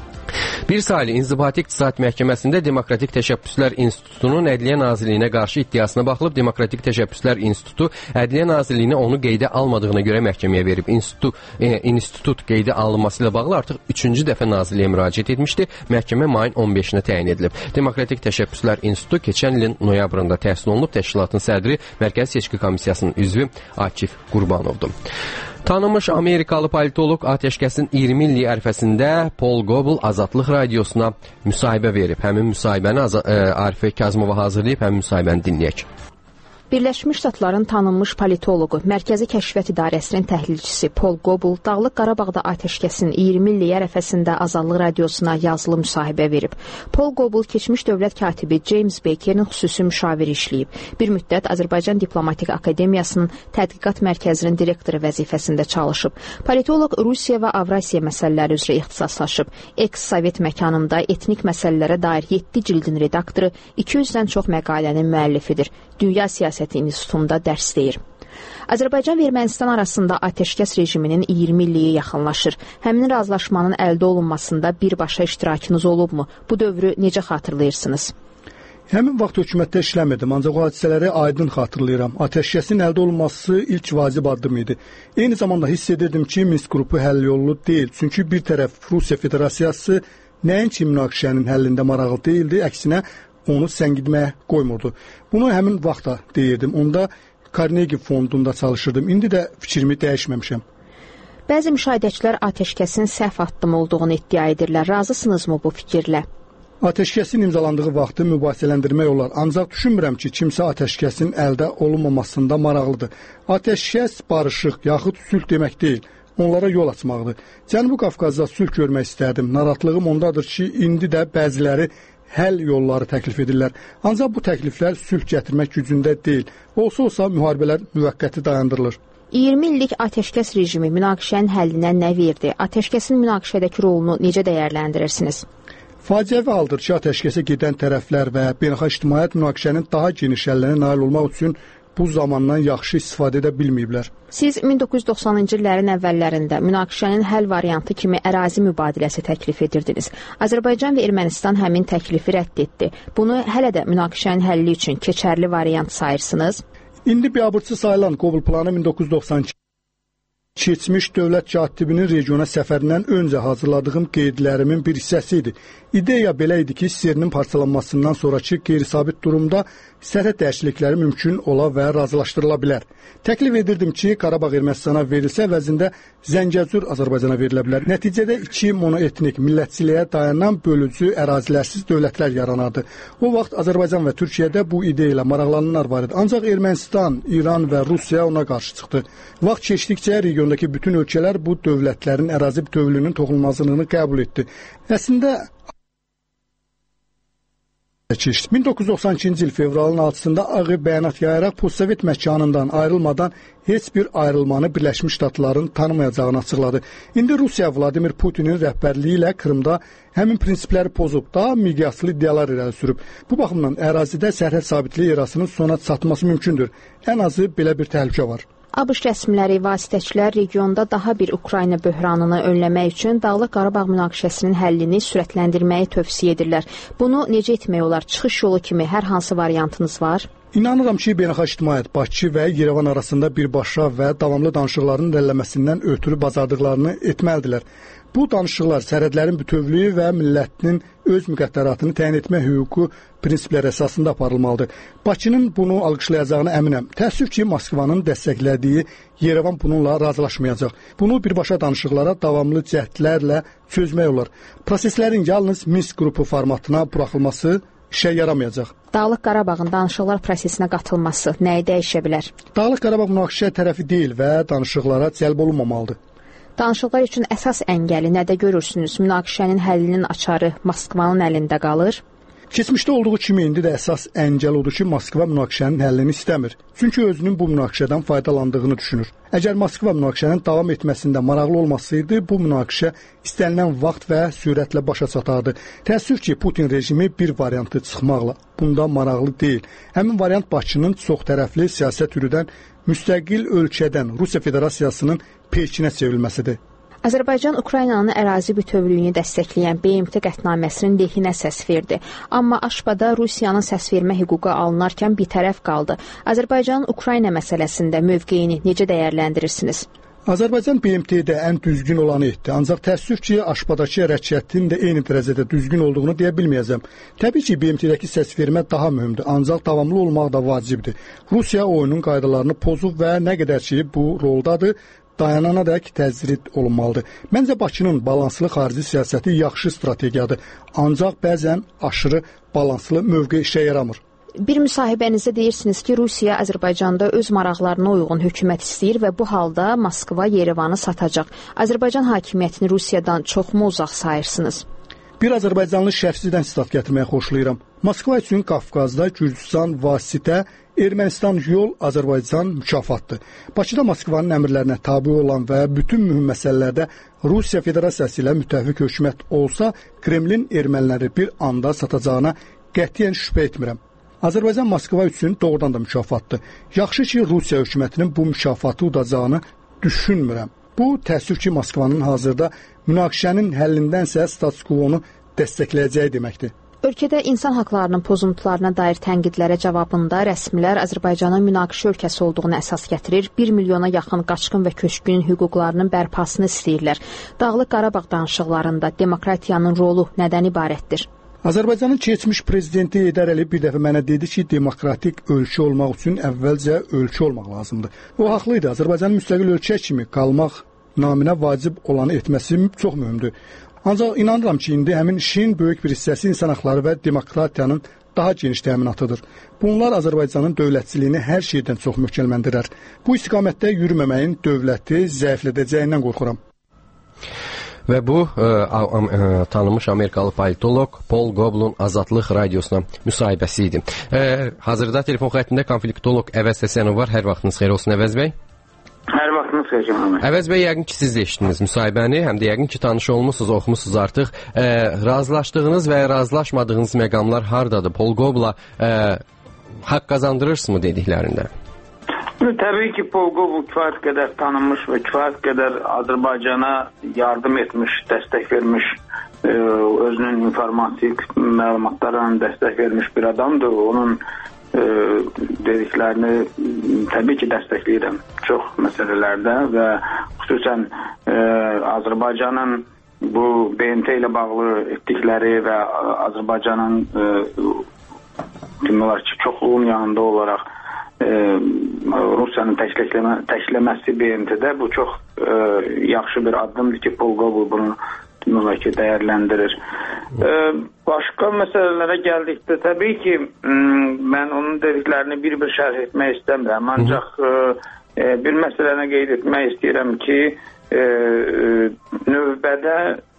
Bir saylı İnzibati İqtisad Məhkəməsində Demokratik Təşəbbüslər İnstitutunun Ədliyyə Nazirliyinə qarşı iddiasına baxılıb. Demokratik Təşəbbüslər İnstitutu Ədliyyə Nazirliyinə onu qeydə almadığına görə məhkəməyə verib. İnstitut, e, institut qeydə alınması ilə bağlı artıq üçüncü dəfə Nazirliyə müraciət etmişdi. Məhkəmə mayın on beşinə təyin edilib. Demokratik Təşəbbüslər İnstitutu keçən ilin noyabrında təsis olunub. Təşkilatın sədri Mərkəzi Seçki Komissiyasının üzvü Akif Qurbanovdur. Tanınmış Amerikalı politoloq atəşkəsin iyirmi illik ərəfəsində Paul Goebel Azadlıq Radiosuna müsahibə verib. Həmin müsahibəni Arifə Kazımova hazırlayıb, həmin müsahibəni dinləyək. Birləşmiş Ştatların tanınmış politoloqu, Mərkəzi Kəşfiyyat İdarəsinin təhlilçisi Paul Goebel Dağlıq Qarabağda atəşkəsin iyirmi illik ərəfəsində Azadlıq Radiosuna yazılı müsahibə verib. Paul Goebel keçmiş dövlət katibi James Bakerin xüsusi müşaviri işləyib. Bir müddət Azərbaycan Diplomatik Akademiyasının Tədqiqat Mərkəzinin direktoru vəzifəsində çalışıb. Politoloq Rusiya və Avrasiya məsələləri üzrə ixtisaslaşıb. Eks-Sovet məkanında etnik məsələlərə dair yeddi cildin redaktoru, iki yüzdən çox məqalənin müəllifidir. Dünya Siyasəti İnstitutunda dərs deyir. Azərbaycan və Ermənistan arasında atəşkəs rejiminin iyirmi illiyi yaxınlaşır. Həmin razılaşmanın əldə olunmasında birbaşa iştirakınız olubmu? Bu dövrü necə xatırlayırsınız? Həmin vaxt hökumətdə işləmirdim, ancaq o hadisələri aydın xatırlayıram. Atəşkəsin əldə olunması ilk vacib addım idi. Eyni zamanda hiss edirdim ki, Minsk qrupu həll yollu deyil. Çünki bir tərəf Rusiya Federasiyası nəinki münaqişənin həllində maraqlı deyildi, əksinə onu səngitməyə qoymurdu. Bunu həmin vaxtda deyirdim. Onda Carnegie fondunda çalışırdım. İndi də fikrimi dəyişməmişəm. Bəzi müşahidəçilər atəşkəsin səhv addım olduğunu iddia edirlər. Razısınızmı bu fikirlə? Atəşkəsin imzalandığı vaxtı mübahisələndirmək olar. Ancaq düşünmürəm ki, kimsə atəşkəsin əldə olunmamasında maraqlıdır. Atəşkəs barışıq, yaxud sülh demək deyil. Onlara yol açmaqdır. Cənubi Qafqazda sülh görmək istərdim. Narahatlığım ondadır ki, indi də bəziləri həll yolları təklif edirlər. Ancaq bu təkliflər sülh gətirmək gücündə deyil. Olsa-olsa müharibələr müvəqqəti dayandırılır. iyirmi illik atəşkəs rejimi münaqişənin həllinə nə verdi? Atəşkəsin münaqişədəki rolunu necə dəyərləndirirsiniz? Faciəvi haldır ki, atəşkəsə gedən tərəflər və beynəlxalq ictimaiyyət münaqişənin daha geniş həllinə nail olmaq üçün bu zamandan yaxşı istifadə edə bilməyiblər. Siz min doqquz yüz doxsanıncı illərin əvvəllərində münaqişənin həll variantı kimi ərazi mübadiləsi təklif edirdiniz. Azərbaycan və Ermənistan həmin təklifi rədd etdi. Bunu hələ də münaqişənin həlli üçün keçərli variant sayırsınız? İndi biabırçı sayılan Qobul planı min doqquz yüz doxsan iki keçmiş dövlət katibinin regiona səfərindən öncə hazırladığım qeydlərimin bir hissəsi idi. İdeya belə idi ki, S S R-nin parçalanmasından sonraki qeyri-sabit durumda sərhəd dəyişiklikləri mümkün ola və razılaşdırıla bilər. Təklif edirdim ki, Qarabağ Ermənistana verilsə əvəzində Zəngəzur Azərbaycana verilə bilər. Nəticədə iki monoetnik millətçiliyə dayanan bölücü ərazilərsiz dövlətlər yaranardı. O vaxt Azərbaycan və Türkiyədə bu ideya ilə maraqlananlar var idi. Ancaq Ermənistan, İran və Rusiya ona qarşı çıxdı. Vaxt keçdikcə regiondakı bütün ölkələr bu dövlətlərin ərazi bütövlüyünün toxunulmazlığını qəbul etdi. Əslində min doqquz yüz doxsan ikinci il fevralın altısında Ağ Ev bəyanat yayaraq postsovet məkanından ayrılmadan heç bir ayrılmanı Birləşmiş Ştatların tanımayacağını açıqladı. İndi Rusiya Vladimir Putinin rəhbərliyi ilə Krımda həmin prinsipləri pozub, daha miqyaslı iddialar irəli sürüb. Bu baxımdan ərazidə sərhəd sabitliyi erasının sona çatması mümkündür. Ən azı belə bir təhlükə var. ABŞ rəsmiləri, vasitəçilər regionda daha bir Ukrayna böhranını önləmək üçün Dağlıq Qarabağ münaqişəsinin həllini sürətləndirməyi tövsiyə edirlər. Bunu necə etmək olar? Çıxış yolu kimi hər hansı variantınız var? İnanıram ki, beynəlxalq ictimaiyyət Bakı və Yerevan arasında birbaşa və davamlı danışıqların irəliləməsindən ötürü bacardıqlarını etməlidirlər. Bu danışıqlar sərhədlərin bütövlüyü və millətinin öz müqəddəratını təyin etmə hüququ prinsiplər əsasında aparılmalıdır. Bakının bunu alqışlayacağına əminəm. Təəssüf ki, Moskvanın dəstəklədiyi Yerevan bununla razılaşmayacaq. Bunu birbaşa danışıqlara davamlı cəhdlərlə çözmək olar. Proseslərin yalnız Minsk qrupu formatına buraxılması işə yaramayacaq. Dağlıq Qarabağın danışıqlar prosesinə qatılması nəyi dəyişə bilər? Dağlıq Qarabağ münaqişə tərəfi deyil və danışıqlara cəlb olunmamalıdır. Danışıqlar üçün əsas əngəli nədə görürsünüz? Münaqişənin həllinin açarı Moskvanın əlində qalır? Keçmişdə olduğu kimi indi də əsas əngəl odur ki, Moskva münaqişənin həllini istəmir. Çünki özünün bu münaqişədən faydalandığını düşünür. Əgər Moskva münaqişənin davam etməsində maraqlı olmasaydı, bu münaqişə istənilən vaxt və sürətlə başa çatardı. Təəssüf ki, Putin rejimi bir variantı çıxmaqla bunda maraqlı deyil. Həmin variant Bakının çox tərəfli siyasət yürüdən müstəqil ölkədən Rusiya Federasiyasının Pekinə çevrilməsidir. Azərbaycan Ukraynanın ərazi bütövlüyünü dəstəkləyən B M T qətnaməsinin lehinə səs verdi. Amma Aşpada Rusiyanın səsvermə hüququ alınarkən bir tərəf qaldı. Azərbaycanın Ukrayna məsələsində mövqeyini necə dəyərləndirirsiniz? Azərbaycan B M T-də ən düzgün olanı etdi. Ancaq təəssüf ki, Aşpadakı hərəkətin də eyni dərəcədə düzgün olduğunu deyə bilməyəcəm. Təbii ki, B M T-dəki səsvermə daha mühümdür, ancaq davamlı olmaq da vacibdir. Rusiya oyunun qaydalarını pozub və nə qədər ki, bu roldadır, dayanana dək təzrid olunmalıdır. Məncə Bakının balanslı xarici siyasəti yaxşı strategiyadır, ancaq bəzən aşırı balanslı mövqe işə yaramır. Bir müsahibənizdə deyirsiniz ki, Rusiya Azərbaycanda öz maraqlarına uyğun hökumət istəyir və bu halda Moskva Yerevanı satacaq. Azərbaycan hakimiyyətini Rusiyadan çoxmu uzaq sayırsınız? Bir Azərbaycanlı şərhçidən sitat gətirməyə xoşlayıram. Moskva üçün Qafqazda Gürcüstan vasitə, Ermənistan yol, Azərbaycan mükafatdır. Bakıda Moskvanın əmrlərinə tabi olan və bütün mühüm məsələlərdə Rusiya Federasiyası ilə müttəfiq hökumət olsa, Kremlin erməniləri bir anda satacağına qətiyyən şübhə etmirəm. Azərbaycan Moskva üçün doğrudan da mükafatdır. Yaxşı ki, Rusiya hökumətinin bu mükafatı udacağını düşünmürəm. Bu, təəssüf ki, Moskvanın hazırda münaqişənin həllindənsə status quo-nu dəstəkləyəcəyi deməkdir. Ölkədə insan haqlarının pozuntularına dair tənqidlərə cavabında rəsmilər Azərbaycanın münaqişə ölkəsi olduğunu əsas gətirir, bir milyona yaxın qaçqın və köçkünün hüquqlarının bərpasını istəyirlər. Dağlıq Qarabağ danışıqlarında demokratiyanın rolu nədən ibarətdir? Azərbaycanın keçmiş prezidenti Heydər Əliyev bir dəfə mənə dedi ki, demokratik ölkə olmaq üçün əvvəlcə ölkə olmaq lazımdır. O haqlıydı. Azərbaycanın müstəqil ölkə kimi qalmaq naminə vacib olanı etməsi çox mühümdür. Ancaq inanıram ki, indi həmin işin böyük bir hissəsi insan haqları və demokratiyanın daha geniş təminatıdır. Bunlar Azərbaycanın dövlətçiliyini hər şeydən çox möhkəmləndirər. Bu istiqamətdə yürüməməyin dövləti zəiflədəcəyindən qorxuram. Və bu ə, ə, tanınmış Amerikalı politoloq Paul Goblun Azadlıq radiosuna müsahibəsi idi. Ə, hazırda telefon xəttində konfliktoloq Əvəz Həsənov var. Hər vaxtınız xeyir olsun Əvəz bəy. Hər vaxtınız xeyir olsun. Əvəz bəy, yəqin ki siz də eşitdiniz müsahibəni, həm də yəqin ki tanış olmusunuz, oxumusunuz artıq. Ə, razılaşdığınız və razılaşmadığınız məqamlar hardadır? Paul Gobla ə, haqq qazandırırsınızmı dediklərində? Təbii ki, Paul Gobul kifayət qədər tanınmış və kifayət qədər Azərbaycana yardım etmiş, dəstək vermiş, e, özünün informatik məlumatlarına dəstək vermiş bir adamdır. Onun e, dediklərini təbii ki, dəstəkləyirəm çox məsələlərdə və xüsusən e, Azərbaycanın bu B M T ilə bağlı etdikləri və Azərbaycanın e, demək olar ki, çoxluğun yanında olaraq e, Rusiyanın təkləmə, təkləməsi B M T-də bu çox e, yaxşı bir addımdır ki, Paul Gobul bunu demək ki, dəyərləndirir. E, başqa məsələlərə gəldikdə təbii ki, mən onun dediklərini bir-bir şərh etmək istəmirəm. Ancaq e, bir məsələni qeyd etmək istəyirəm ki, e, növbədə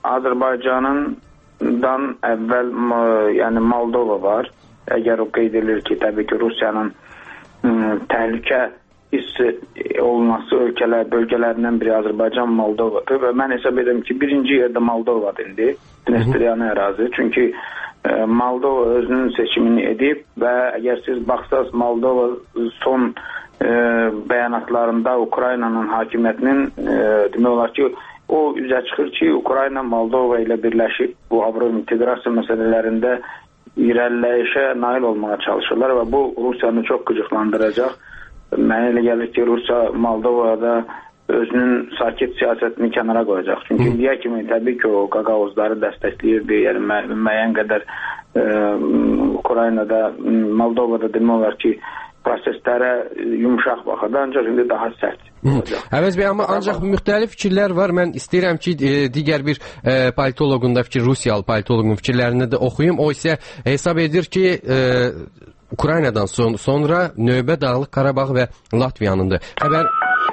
Azərbaycanından əvvəl yəni Moldova var. Əgər o qeyd edilir ki, təbii ki, Rusiyanın təhlükə hiss olunması ölkələr, bölgələrindən biri Azərbaycan Moldovadır və mən hesab edirəm ki, birinci yerdə Moldovadır indi, Dnestriyana ərazi. Çünki e, Moldova özünün seçimini edib və əgər siz baxsaz Moldova son e, bəyanatlarında Ukraynanın hakimiyyətinin e, demək olar ki, o üzə çıxır ki, Ukrayna Moldova ilə birləşib bu Avropa inteqrasiya məsələlərində irəliləyişə nail olmağa çalışırlar və bu Rusiyanı çox qıcıqlandıracaq. Mənə elə gəlir ki, Rusiya Moldovada özünün sakit siyasətini kənara qoyacaq. Çünki indiyə kimi təbii ki, o qaqavuzları dəstəkləyirdi. Yəni mə müəyyən qədər e, Ukraynada, Moldovada demək olar ki, proseslərə yumuşaq baxırdı, ancaq indi daha sərt. Əvəz bəy, amma ancaq müxtəlif fikirlər var. Mən istəyirəm ki, e, digər bir e, politoloqun da fikir, Rusiyalı politoloqun fikirlərini də oxuyum. O isə hesab edir ki, e, Ukraynadan son, sonra növbə Dağlıq Qarabağ və Latviyanındır. Xəbər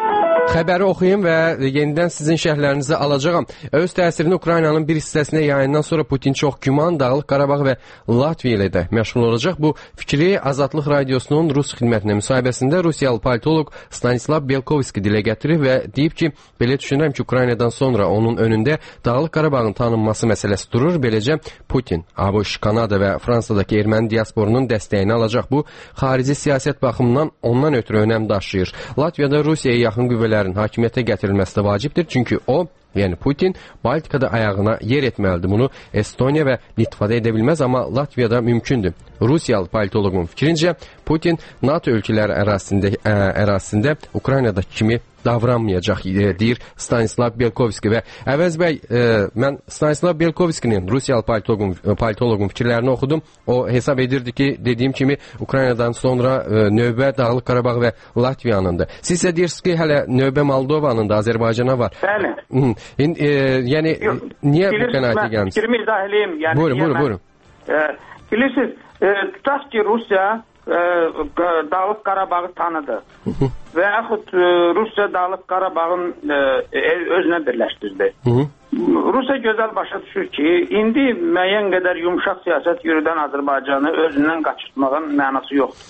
Xəbəri oxuyum və yenidən sizin şərhlərinizi alacağam. Öz təsirini Ukraynanın bir hissəsinə yayından sonra Putin çox güman Dağlıq Qarabağ və Latviya ilə də məşğul olacaq. Bu fikri Azadlıq Radiosunun Rus xidmətinə müsahibəsində Rusiyalı politoloq Stanislav Belkovski dilə gətirib və deyib ki, belə düşünürəm ki, Ukraynadan sonra onun önündə Dağlıq Qarabağın tanınması məsələsi durur. Beləcə Putin, ABŞ, Kanada və Fransadakı erməni diasporunun dəstəyini alacaq. Bu, xarici siyasət baxımından ondan ötürü önəm daşıyır. Latviyada Rusiyaya yaxın qüvvələr hakimiyyətə gətirilməsi də vacibdir. Çünki o, yəni Putin, Baltikada ayağına yer etməlidir. Bunu Estoniya və Litvada edə bilməz, amma Latviyada mümkündür. Rusiyalı politoloqun fikrincə, Putin NATO ölkələri ərazisində, ə, ərazisində Ukraynada kimi davranmayacaq, deyir Stanislav Belkovski. Və Əvəz bəy, e, mən Stanislav Belkovskinin, Rusiyalı politoloqun, politoloqun fikirlərini oxudum. O hesab edirdi ki, dediyim kimi, Ukraynadan sonra e, növbə Dağlıq Qarabağ və Latviyanındır. Siz isə deyirsiniz ki, hələ növbə Moldovanın da, Azərbaycana var. Bəli. E, e, yəni, Yox, niyə bu qənaətə gəlmişsiniz? Fikrimi izah edeyim. Yəni, buyurun, buyurun, buyurun. E, bilirsiniz, e, tutaq ki, Rusiya e, Dağlıq Qarabağı tanıdı. Və yaxud e, Rusiya Dağlıq Qarabağın e, özünə birləşdirdi. Rusiya gözəl başa düşür ki, indi müəyyən qədər yumuşaq siyasət yürüdən Azərbaycanı özündən qaçırtmağın mənası yoxdur.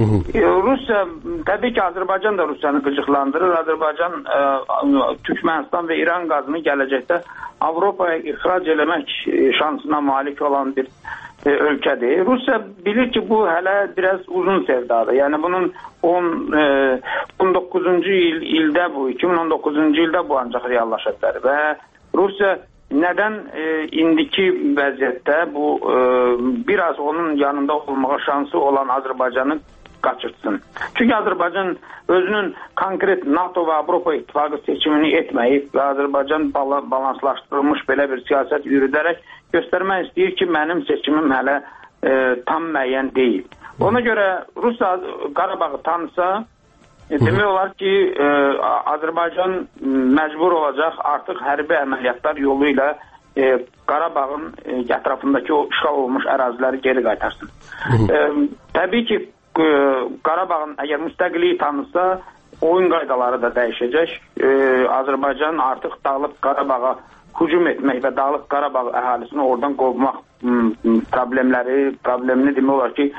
Rusiya, təbii ki, Azərbaycan da Rusiyanı qıcıqlandırır. Azərbaycan e, Türkmənistan və İran qazını gələcəkdə Avropaya ixrac eləmək şansına malik olan bir e, ölkədir. Rusiya bilir ki, bu hələ biraz uzun sevdadır. Yəni bunun on doqquzuncu il, ildə bu, iki min on doqquzuncu ildə bu ancaq reallaşa bilər. Və Rusiya nədən e, indiki vəziyyətdə bu e, biraz onun yanında olmağa şansı olan Azərbaycanı qaçırtsın. Çünki Azərbaycan özünün konkret NATO və Avropa İttifaqı seçimini etməyib və Azərbaycan bal balanslaşdırılmış belə bir siyasət yürüdərək göstərmək istəyir ki, mənim seçimim hələ e, tam müəyyən deyil. Ona görə Rusiya Qarabağı tanısa, e, demək olar ki, e, Azərbaycan məcbur olacaq artıq hərbi əməliyyatlar yolu ilə e, Qarabağın e, ətrafındakı o işğal olmuş əraziləri geri qaytarsın. E, təbii ki, Qarabağın əgər müstəqilliyi tanısa, oyun qaydaları da dəyişəcək. Ee, Azərbaycan artıq Dağlıq Qarabağa hücum etmək və Dağlıq Qarabağ əhalisini oradan qovmaq problemləri, problemini demək olar ki,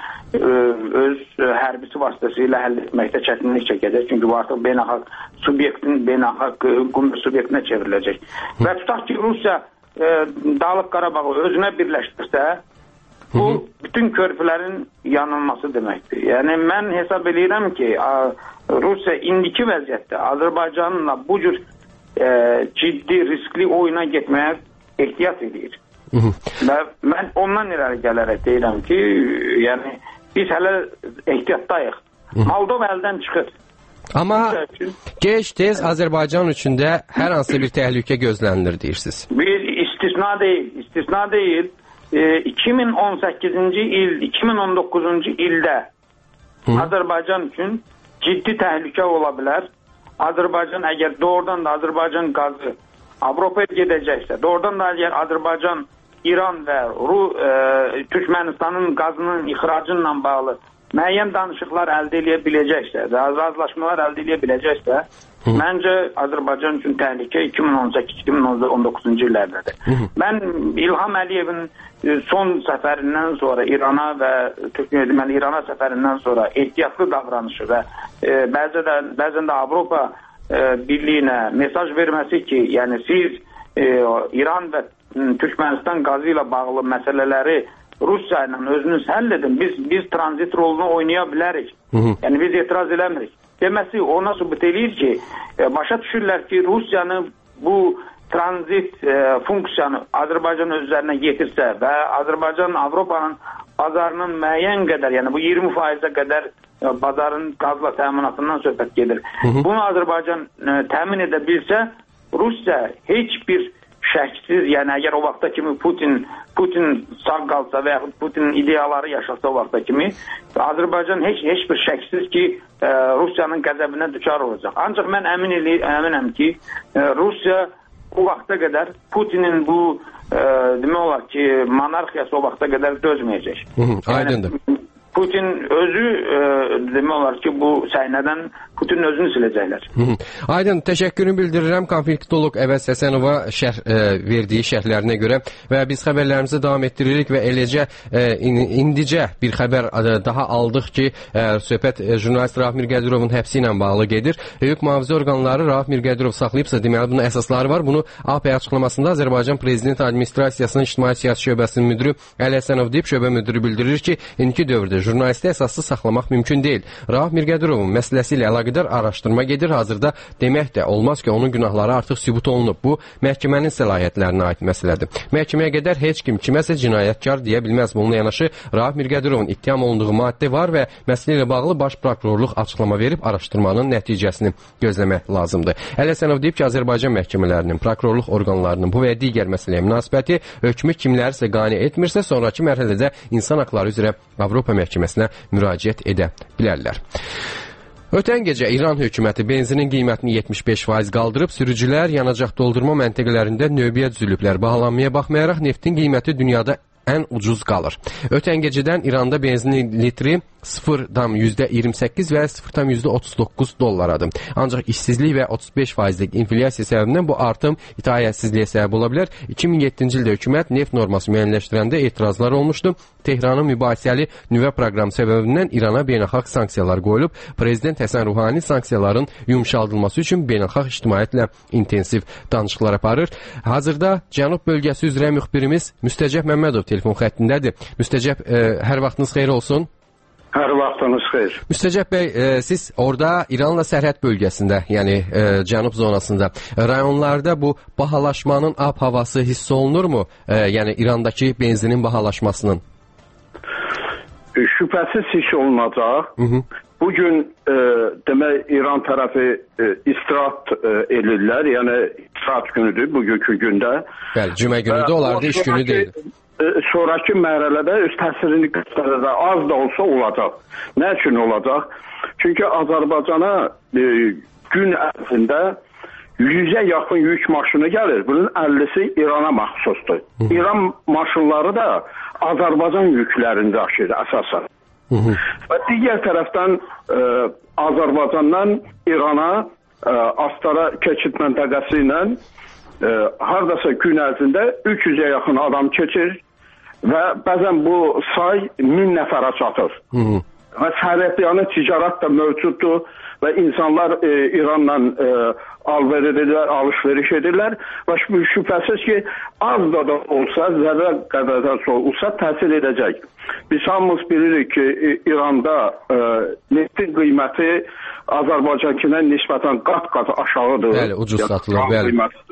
öz hərbisi vasitəsilə həll etməkdə çətinlik çəkəcək. Çünki bu artıq beynəlxalq subyektin beynəlxalq subyektinə çevriləcək. Və tutaq ki, Rusiya e, Dağlıq Qarabağı özünə birləşdirsə, bu bütün körpülərin yanılması deməkdir. Yəni mən hesab edirəm ki, Rusiya indiki vəziyyətdə Azərbaycanla bu cür e, ciddi, riskli oyuna getməyə ehtiyat edir. Və mən ondan irəli gələrək deyirəm ki, yəni biz hələ ehtiyatdayıq. Moldova əldən çıxır. Amma gec-tez Azərbaycan üçün də hər hansı bir təhlükə gözlənilir deyirsiniz. Bir istisna deyil, istisna deyil. iki min on səkkizinci il, iki min on doqquzuncu ildə Hı. Azərbaycan üçün ciddi təhlükə ola bilər. Azərbaycan əgər doğrudan da Azərbaycan qazı Avropaya gedəcəksə, doğrudan da əgər Azərbaycan İran və Ru, e, Türkmənistanın qazının ixracı ilə bağlı müəyyən danışıqlar əldə edə biləcəksə və razılaşmalar əldə edə biləcəksə, Hı. məncə Azərbaycan üçün təhlükə iki min on səkkiz iki min on doqquzuncu illərdədir. Hı. Mən İlham Əliyevin son səfərindən sonra İrana və Türkmənistan İrana səfərindən sonra ehtiyatlı davranışı və e, bəzən bəzən də Avropa e, Birliyinə mesaj verməsi ki, yəni siz e, İran və Türkmənistan qazı ilə bağlı məsələləri Rusiya ilə özünüz həll edin. Biz biz tranzit rolunu oynaya bilərik. Hı -hı. Yəni biz etiraz eləmirik. Deməsi ona sübut eləyir ki, e, başa düşürlər ki, Rusiyanı bu tranzit e, funksiyanı Azərbaycan öz üzərinə yetirsə və Azərbaycan Avropanın bazarının müəyyən qədər, yəni bu iyirmi faizə qədər bazarın qazla təminatından söhbət gedir. Hı -hı. Bunu Azərbaycan ə, təmin edə bilsə, Rusiya heç bir şəksiz, yəni əgər o vaxta kimi Putin Putin sağ qalsa və yaxud Putin ideyaları yaşasa o vaxta kimi, Azərbaycan heç heç bir şəksiz ki, ə, Rusiyanın qəzəbinə düçar olacaq. Ancaq mən əmin əminəm ki, ə, Rusiya o vaxta qədər Putinin bu ə, demək olar ki, monarxiyası o vaxta qədər dözməyəcək. Hı -hı, aydındır. Yəni, Putin özü e, demək olar ki, bu səhnədən Putin özünü siləcəklər. Hı -hı. Aydın, təşəkkürümü bildirirəm konfliktolog Əvəz Həsənova şərh, e, verdiyi şərhlərinə görə və biz xəbərlərimizi davam etdiririk və eləcə e, indicə bir xəbər e, daha aldıq ki, e, söhbət e, jurnalist Rauf Mirgədirovun həbsi ilə bağlı gedir. Hüquq mühafizə orqanları Rauf Mirgədirov saxlayıbsa, deməli bunun əsasları var. Bunu A P açıqlamasında Azərbaycan Prezident Administrasiyasının İctimai Siyasi Şöbəsinin müdürü Əli Həsənov deyib, şöbə müdürü bildirir ki, indiki dövrdə jurnalisti əsassız saxlamaq mümkün deyil. Rauf Mirgədirovun məsələsi ilə əlaqədar araşdırma gedir. Hazırda demək də olmaz ki, onun günahları artıq sübut olunub. Bu, məhkəmənin səlahiyyətlərinə aid məsələdir. Məhkəməyə qədər heç kim kiməsə cinayətkar deyə bilməz. Bununla yanaşı, Rauf Mirgədirovun ittiham olunduğu maddə var və məsələ ilə bağlı baş prokurorluq açıqlama verib araşdırmanın nəticəsini gözləmək lazımdır. Əli Həsənov deyib ki, Azərbaycan məhkəmələrinin, prokurorluq orqanlarının bu və digər məsələyə münasibəti hökmü kimlərsə qane etmirsə, sonraki mərhələdə insan haqları üzrə Avropa məhkəməsinə müraciət edə bilərlər. Ötən gecə İran hökuməti benzinin qiymətini yetmiş beş faiz qaldırıb, sürücülər yanacaq doldurma məntəqələrində növbəyə düzülüblər. Bahalanmaya baxmayaraq neftin qiyməti dünyada ən ucuz qalır. Ötən gecədən İranda benzinin litri sıfır tam yüzdə iyirmi səkkiz və sıfır tam yüzdə otuz doqquz dollaradır. Ancaq işsizlik və otuz beş faizlik inflyasiya səbəbindən bu artım itaətsizliyə səbəb ola bilər. iki min yeddinci ildə hökumət neft norması müəyyənləşdirəndə etirazlar olmuşdu. Tehranın mübahisəli nüvə proqramı səbəbindən İrana beynəlxalq sanksiyalar qoyulub. Prezident Həsən Ruhani sanksiyaların yumşaldılması üçün beynəlxalq ictimaiyyətlə intensiv danışıqlar aparır. Hazırda Cənub bölgəsi üzrə müxbirimiz Müstəcəb Məmmədov telefon xəttindədir. Müstəcəb, e, hər vaxtınız xeyir olsun. Hər vaxtınız xeyir. Müstəcəb bəy, e, siz orada İranla sərhəd bölgəsində, yəni e, cənub zonasında, rayonlarda bu bahalaşmanın ab-havası hiss olunurmu? E, yəni İrandakı benzinin bahalaşmasının? Şübhəsiz hiss olunacaq. Hı -hı. Bugün e, demək İran tərəfi e, istirahat e, edirlər, yəni istirahat günüdür bugünkü gündə. Bəli, cümə günüdür, onlarda iş günü deyil. Sonraki mərhələdə öz təsirini göstərəcək, az da olsa olacaq. Nə üçün olacaq? Çünki Azərbaycana e, gün ərzində yüzə yaxın yük maşını gəlir. Bunun əllisi İrana məxsusdur. Hı -hı. İran maşınları da Azərbaycan yüklərini daşıyır əsasən. Hı -hı. Və digər tərəfdən e, Azərbaycandan İrana e, Astara keçid məntəqəsi ilə e, hardasa gün ərzində üç yüzə yaxın adam keçir və bəzən bu say min nəfərə çatır. Hı -hı. Və sərhədyanı ticarət də mövcuddur və insanlar e, İranla e, alver edirlər, alış-veriş edirlər və şübhəsiz ki, az da da olsa, zərrə qədər də olsa təsir edəcək. Biz hamımız bilirik ki, İranda e, neftin qiyməti Azərbaycankindən nisbətən qat-qat aşağıdır. Bəli, ucuz satılır, bəli.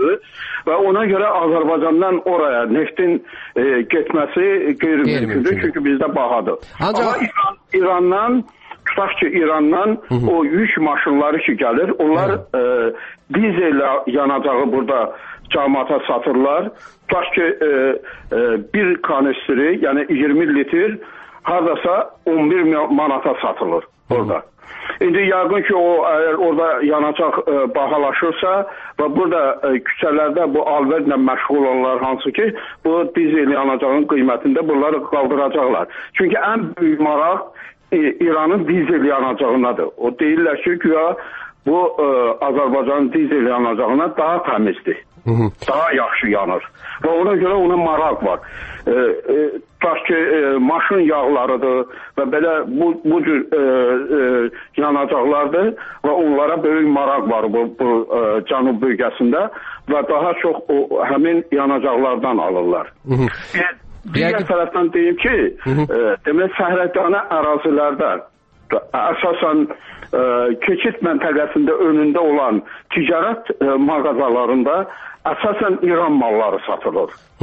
Və ona görə Azərbaycandan oraya neftin e, getməsi qeyri-mümkündür, çünki bizdə bahadır. Ancaq... Amma İran, İrandan tutaq ki, İrandan hı -hı. o yük maşınları ki gəlir, onlar e, dizel yanacağı burada cəmaata satırlar. Tutaq ki, e, e, bir kanistri, yəni iyirmi litr, haradasa on bir manata satılır burada. Hı -hı. İndi yəqin ki, o əgər orada yanacaq e, bahalaşırsa və burada e, küçələrdə bu alverlə məşğul olanlar hansı ki, bu dizel yanacağın qiymətində bunları qaldıracaqlar. Çünki ən böyük maraq e, İranın dizel yanacağındadır. O deyirlər ki, güya bu e, Azərbaycanın dizel yanacağına daha təmizdir. Hı -hı. Daha yaxşı yanır. Və ona görə ona maraq var. E, e, Tutaq ki, e, maşın yağlarıdır və belə bu, bu cür e, e, yanacaqlardır və onlara böyük maraq var bu, bu e, cənub bölgəsində və daha çox o, həmin yanacaqlardan alırlar. Hı -hı. E, digər tərəfdən deyim ki, hı -hı. e, demək səhrədanə ərazilərdə əsasən e, keçid məntəqəsində önündə olan ticarət e, mağazalarında əsasən İran malları satılır. Hı -hı.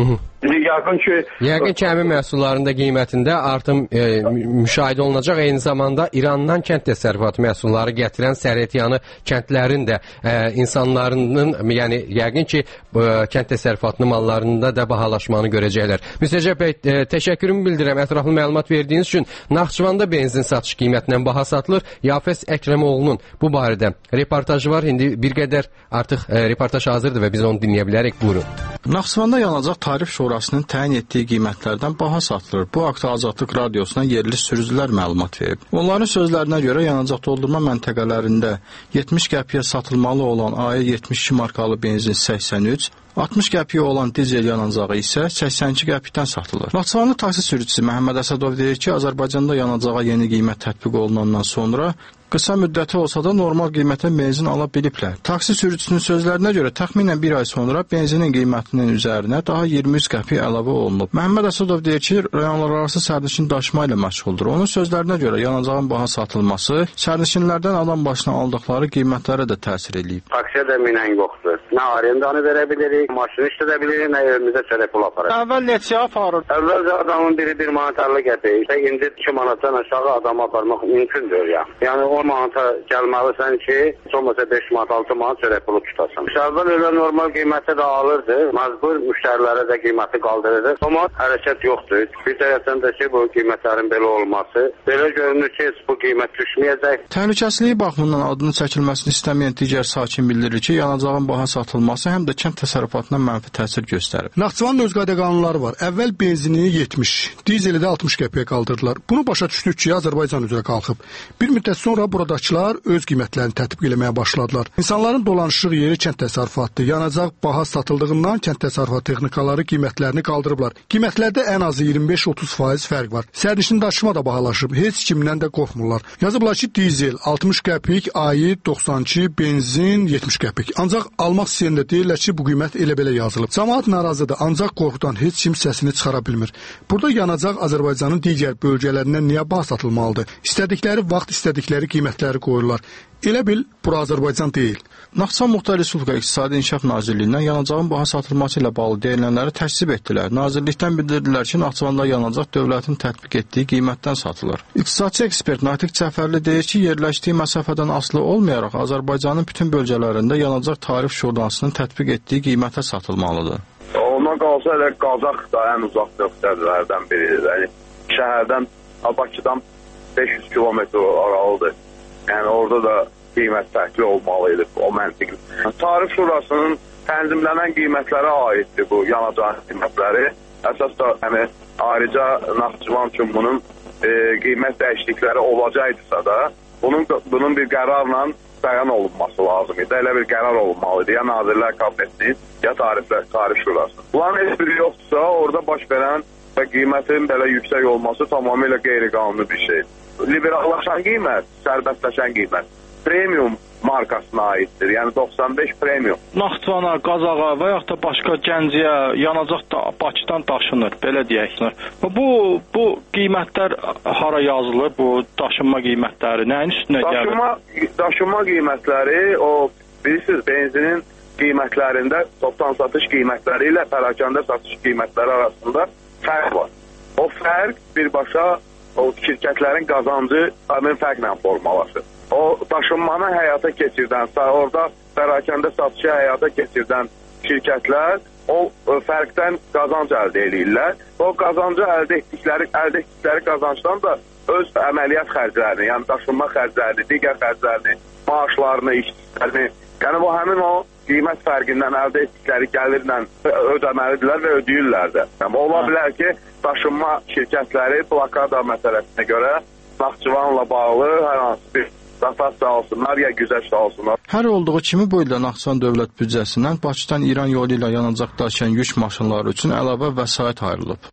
Yəqin ki, Yəqin ki, həmin məhsulların qiymətində artım e, müşahidə olunacaq. Eyni zamanda İrandan kənd təsərrüfatı məhsulları gətirən Sərətyanı kəndlərin də e, insanların, yəni yəqin ki, e, kənd təsərrüfatının mallarında da bahalaşmanı görəcəklər. Müstəcəb bəy, e, təşəkkürümü bildirəm ətraflı məlumat verdiyiniz üçün. Naxçıvanda benzin satış qiymətindən baha satılır. Yafəs Əkrəmoğlu'nun bu barədə reportajı var. İndi bir qədər artıq e, reportaj hazırdır və biz onu dinləyə bilərik. Buyurun. Naxçıvanda yanacaq tarif şurasının təyin etdiyi qiymətlərdən baha satılır. Bu haqda Azadlıq Radiosuna yerli sürücülər məlumat verib. Onların sözlərinə görə yanacaq doldurma məntəqələrində yetmiş qəpiyə satılmalı olan A E yetmiş iki markalı benzin səksən üç, altmış qəpiyə olan dizel yanacağı isə səksən iki qəpikdən satılır. Naxçıvanlı taksi sürücüsü Məhəmməd Əsədov deyir ki, Azərbaycanda yanacağa yeni qiymət tətbiq olunandan sonra qısa müddəti olsa da normal qiymətə benzin ala biliblər. Taksi sürücüsünün sözlərinə görə təxminən bir ay sonra benzinin qiymətinin üzərinə daha iyirmi üç qəpik əlavə olunub. Məhəmməd Əsədov deyir ki, rayonlararası sərnişin daşıma ilə məşğuldur. Onun sözlərinə görə yanacağın baha satılması sərnişinlərdən adam başına aldıqları qiymətlərə də təsir edib. Taksiyə də minən yoxdur. Nə arendanı verə bilirik, maşını işlədə bilirik, nə evimizə çörək pul aparır. Əvvəl neçəyə aparır? Əvvəlcə adamın biri bir manat əlli qəpik, isə indi iki manatdan aşağı adamı aparmaq mümkündür ya. Yəni o manata gəlməlisən ki, olmasa beş manat, altı manat çörək pulu tutasan. Əvvəl elə normal qiyməti də alırdı, məcbur müştərilərə də qiyməti qaldırırdı. Amma hərəkət yoxdur. Bir tərəfdən də ki, bu qiymətlərin belə olması, belə görünür ki, bu qiymət düşməyəcək. Təhlükəsizliyi baxımından adını çəkilməsini istəməyən digər sakin bildirir ki, yanacağın baha satılması həm də kənd təsərrüfatına mənfi təsir göstərib. Naxçıvanın öz qayda qanunları var. Əvvəl benzini yetmiş, dizeli də altmış qəpiyə qaldırdılar. Bunu başa düşdük ki, Azərbaycan üzrə qalxıb. Bir müddət sonra buradakılar öz qiymətlərini tətbiq eləməyə başladılar. İnsanların dolanışıq yeri kənd təsərrüfatıdır. Yanacaq baha satıldığından kənd təsərrüfatı texnikaları qiymətlərini qaldırıblar. Qiymətlərdə ən azı iyirmi beş otuz faiz fərq var. Sərnişin daşıma da bahalaşıb. Heç kimdən də qorxmurlar. Yazıblar ki, dizel altmış qəpik, A E doxsan iki, benzin yetmiş qəpik. Ancaq almaq istəyəndə deyirlər ki, bu qiymət elə-belə yazılıb. Cəmaət narazıdır, ancaq qorxudan heç kim səsini çıxara bilmir. Burada yanacaq Azərbaycanın digər bölgələrindən niyə baha satılmalıdır? İstədikləri vaxt istədikləri qiymətləri qoyurlar. Elə bil, bura Azərbaycan deyil. Naxçıvan Muxtar Respublika İqtisadi İnkişaf Nazirliyindən yanacağın baha satılması ilə bağlı deyilənləri təksib etdilər. Nazirlikdən bildirdilər ki, Naxçıvanda yanacaq dövlətin tətbiq etdiyi qiymətdən satılır. İqtisadçı ekspert Natiq Cəfərli deyir ki, yerləşdiyi məsafədən asılı olmayaraq Azərbaycanın bütün bölgələrində yanacaq tarif şurasının tətbiq etdiyi qiymətə satılmalıdır. Ona qalsa elə Qazax da ən uzaq dövlətlərdən biridir. Yəni, şəhərdən, Bakıdan beş yüz kilometr aralıdır. Yəni orada da qiymət fərqli olmalı idi o məntiq. Tarif şurasının tənzimlənən qiymətlərə aiddir bu yanacağın qiymətləri. Əsas da yəni ayrıca Naxçıvan üçün bunun e, qiymət dəyişiklikləri olacaqdısa da bunun bunun bir qərarla bəyan olunması lazım idi. Elə bir qərar olmalı idi. Ya Nazirlər Kabinetinin, ya tariflər, tarif şurası. Bunların heç biri yoxdursa orada baş verən və qiymətin belə yüksək olması tamamilə qeyri-qanuni bir şeydir. Liberallaşan qiymət, sərbəstləşən qiymət premium markasına aiddir. Yəni doxsan beş premium. Naxçıvana, Qazağa və yaxud da başqa Gəncəyə yanacaq da Bakıdan daşınır, belə deyək. Bu bu qiymətlər hara yazılır? Bu daşınma qiymətləri nəyin üstünə gəlir? Daşınma daşınma qiymətləri o bilirsiniz benzinin qiymətlərində toptan satış qiymətləri ilə pərakəndə satış qiymətləri arasında fərq var. O fərq birbaşa o şirkətlərin qazancı həmin fərqlə formalaşır. O daşınmanı həyata keçirdən, orada pərakəndə satışı həyata keçirdən şirkətlər o fərqdən qazanc əldə edirlər. O qazancı əldə etdikləri, əldə etdikləri qazancdan da öz əməliyyat xərclərini, yəni daşınma xərclərini, digər xərclərini, maaşlarını, işçilərini, yəni bu həmin o qiymət fərqindən əldə etdikləri gəlirlə ödəməlidirlər və ödəyirlər də. Yəni, ola bilər ki, daşınma şirkətləri blokada məsələsinə görə Naxçıvanla bağlı hər hansı bir rafat alsınlar ya güzəşt alsınlar. Hər olduğu kimi bu ildə Naxçıvan dövlət büdcəsindən Bakıdan İran yolu ilə yanacaq daşıyan yük maşınları üçün əlavə vəsait ayrılıb.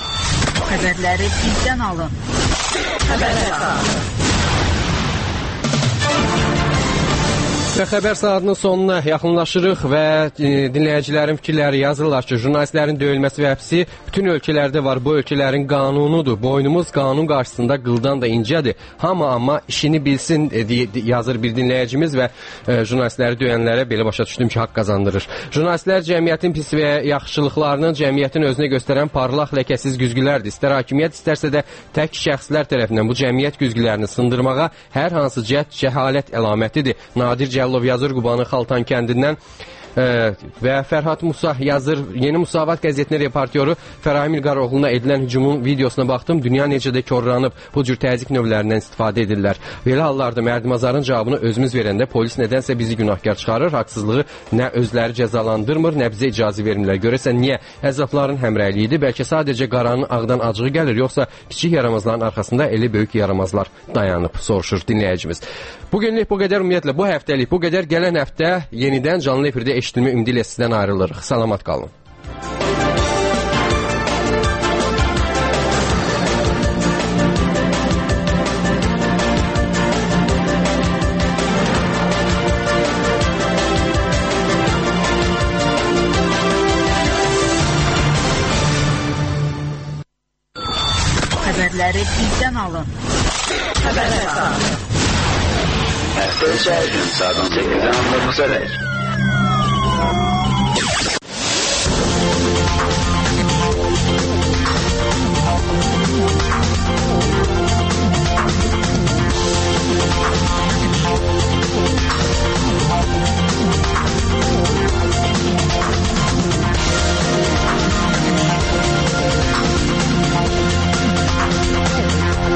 Xəbərləri bizdən alın. Xəbər əsas. Və xəbər saatının sonuna yaxınlaşırıq və e, dinləyicilərin fikirləri yazırlar ki, jurnalistlərin döyülməsi və həbsi bütün ölkələrdə var. Bu ölkələrin qanunudur. Boynumuz qanun qarşısında qıldan da incədir. Hamı amma işini bilsin e, yazır bir dinləyicimiz və e, jurnalistləri döyənlərə belə başa düşdüm ki, haqq qazandırır. Jurnalistlər cəmiyyətin pis və yaxşılıqlarının cəmiyyətin özünə göstərən parlaq ləkəsiz güzgülərdir. İstər hakimiyyət, istərsə də tək şəxslər tərəfindən bu cəmiyyət güzgülərini sındırmağa hər hansı cəhət cəhalət əlamətidir. Nadir Cəllov yazır Qubanın Xaltan kəndindən. Ee, və Fərhad Musa yazır, Yeni Musavat qəzetinin reportyoru Fərahim İlqaroğlu'na edilən hücumun videosuna baxdım. Dünya necə də korlanıb bu cür təzyiq növlərindən istifadə edirlər. Belə hallarda Mərdimazarın cavabını özümüz verəndə polis nədənsə bizi günahkar çıxarır. Haqsızlığı nə özləri cəzalandırmır, nə bizə icazə vermirlər. Görəsən niyə? Əzabların həmrəyliyidir. Bəlkə sadəcə qaranın ağdan acığı gəlir, yoxsa kiçik yaramazların arxasında elə böyük yaramazlar dayanıb, soruşur dinləyicimiz. Bugünlük bu qədər, ümumiyyətlə bu həftəlik bu qədər. Gələn həftə yenidən canlı efirdə eşitdirmə ümidi ilə sizdən ayrılırıq. Salamat qalın. Xəbərləri bizdən alın. Xəbərlər. Həftə içi hər gün saat on səkkizdən on doqquza dək.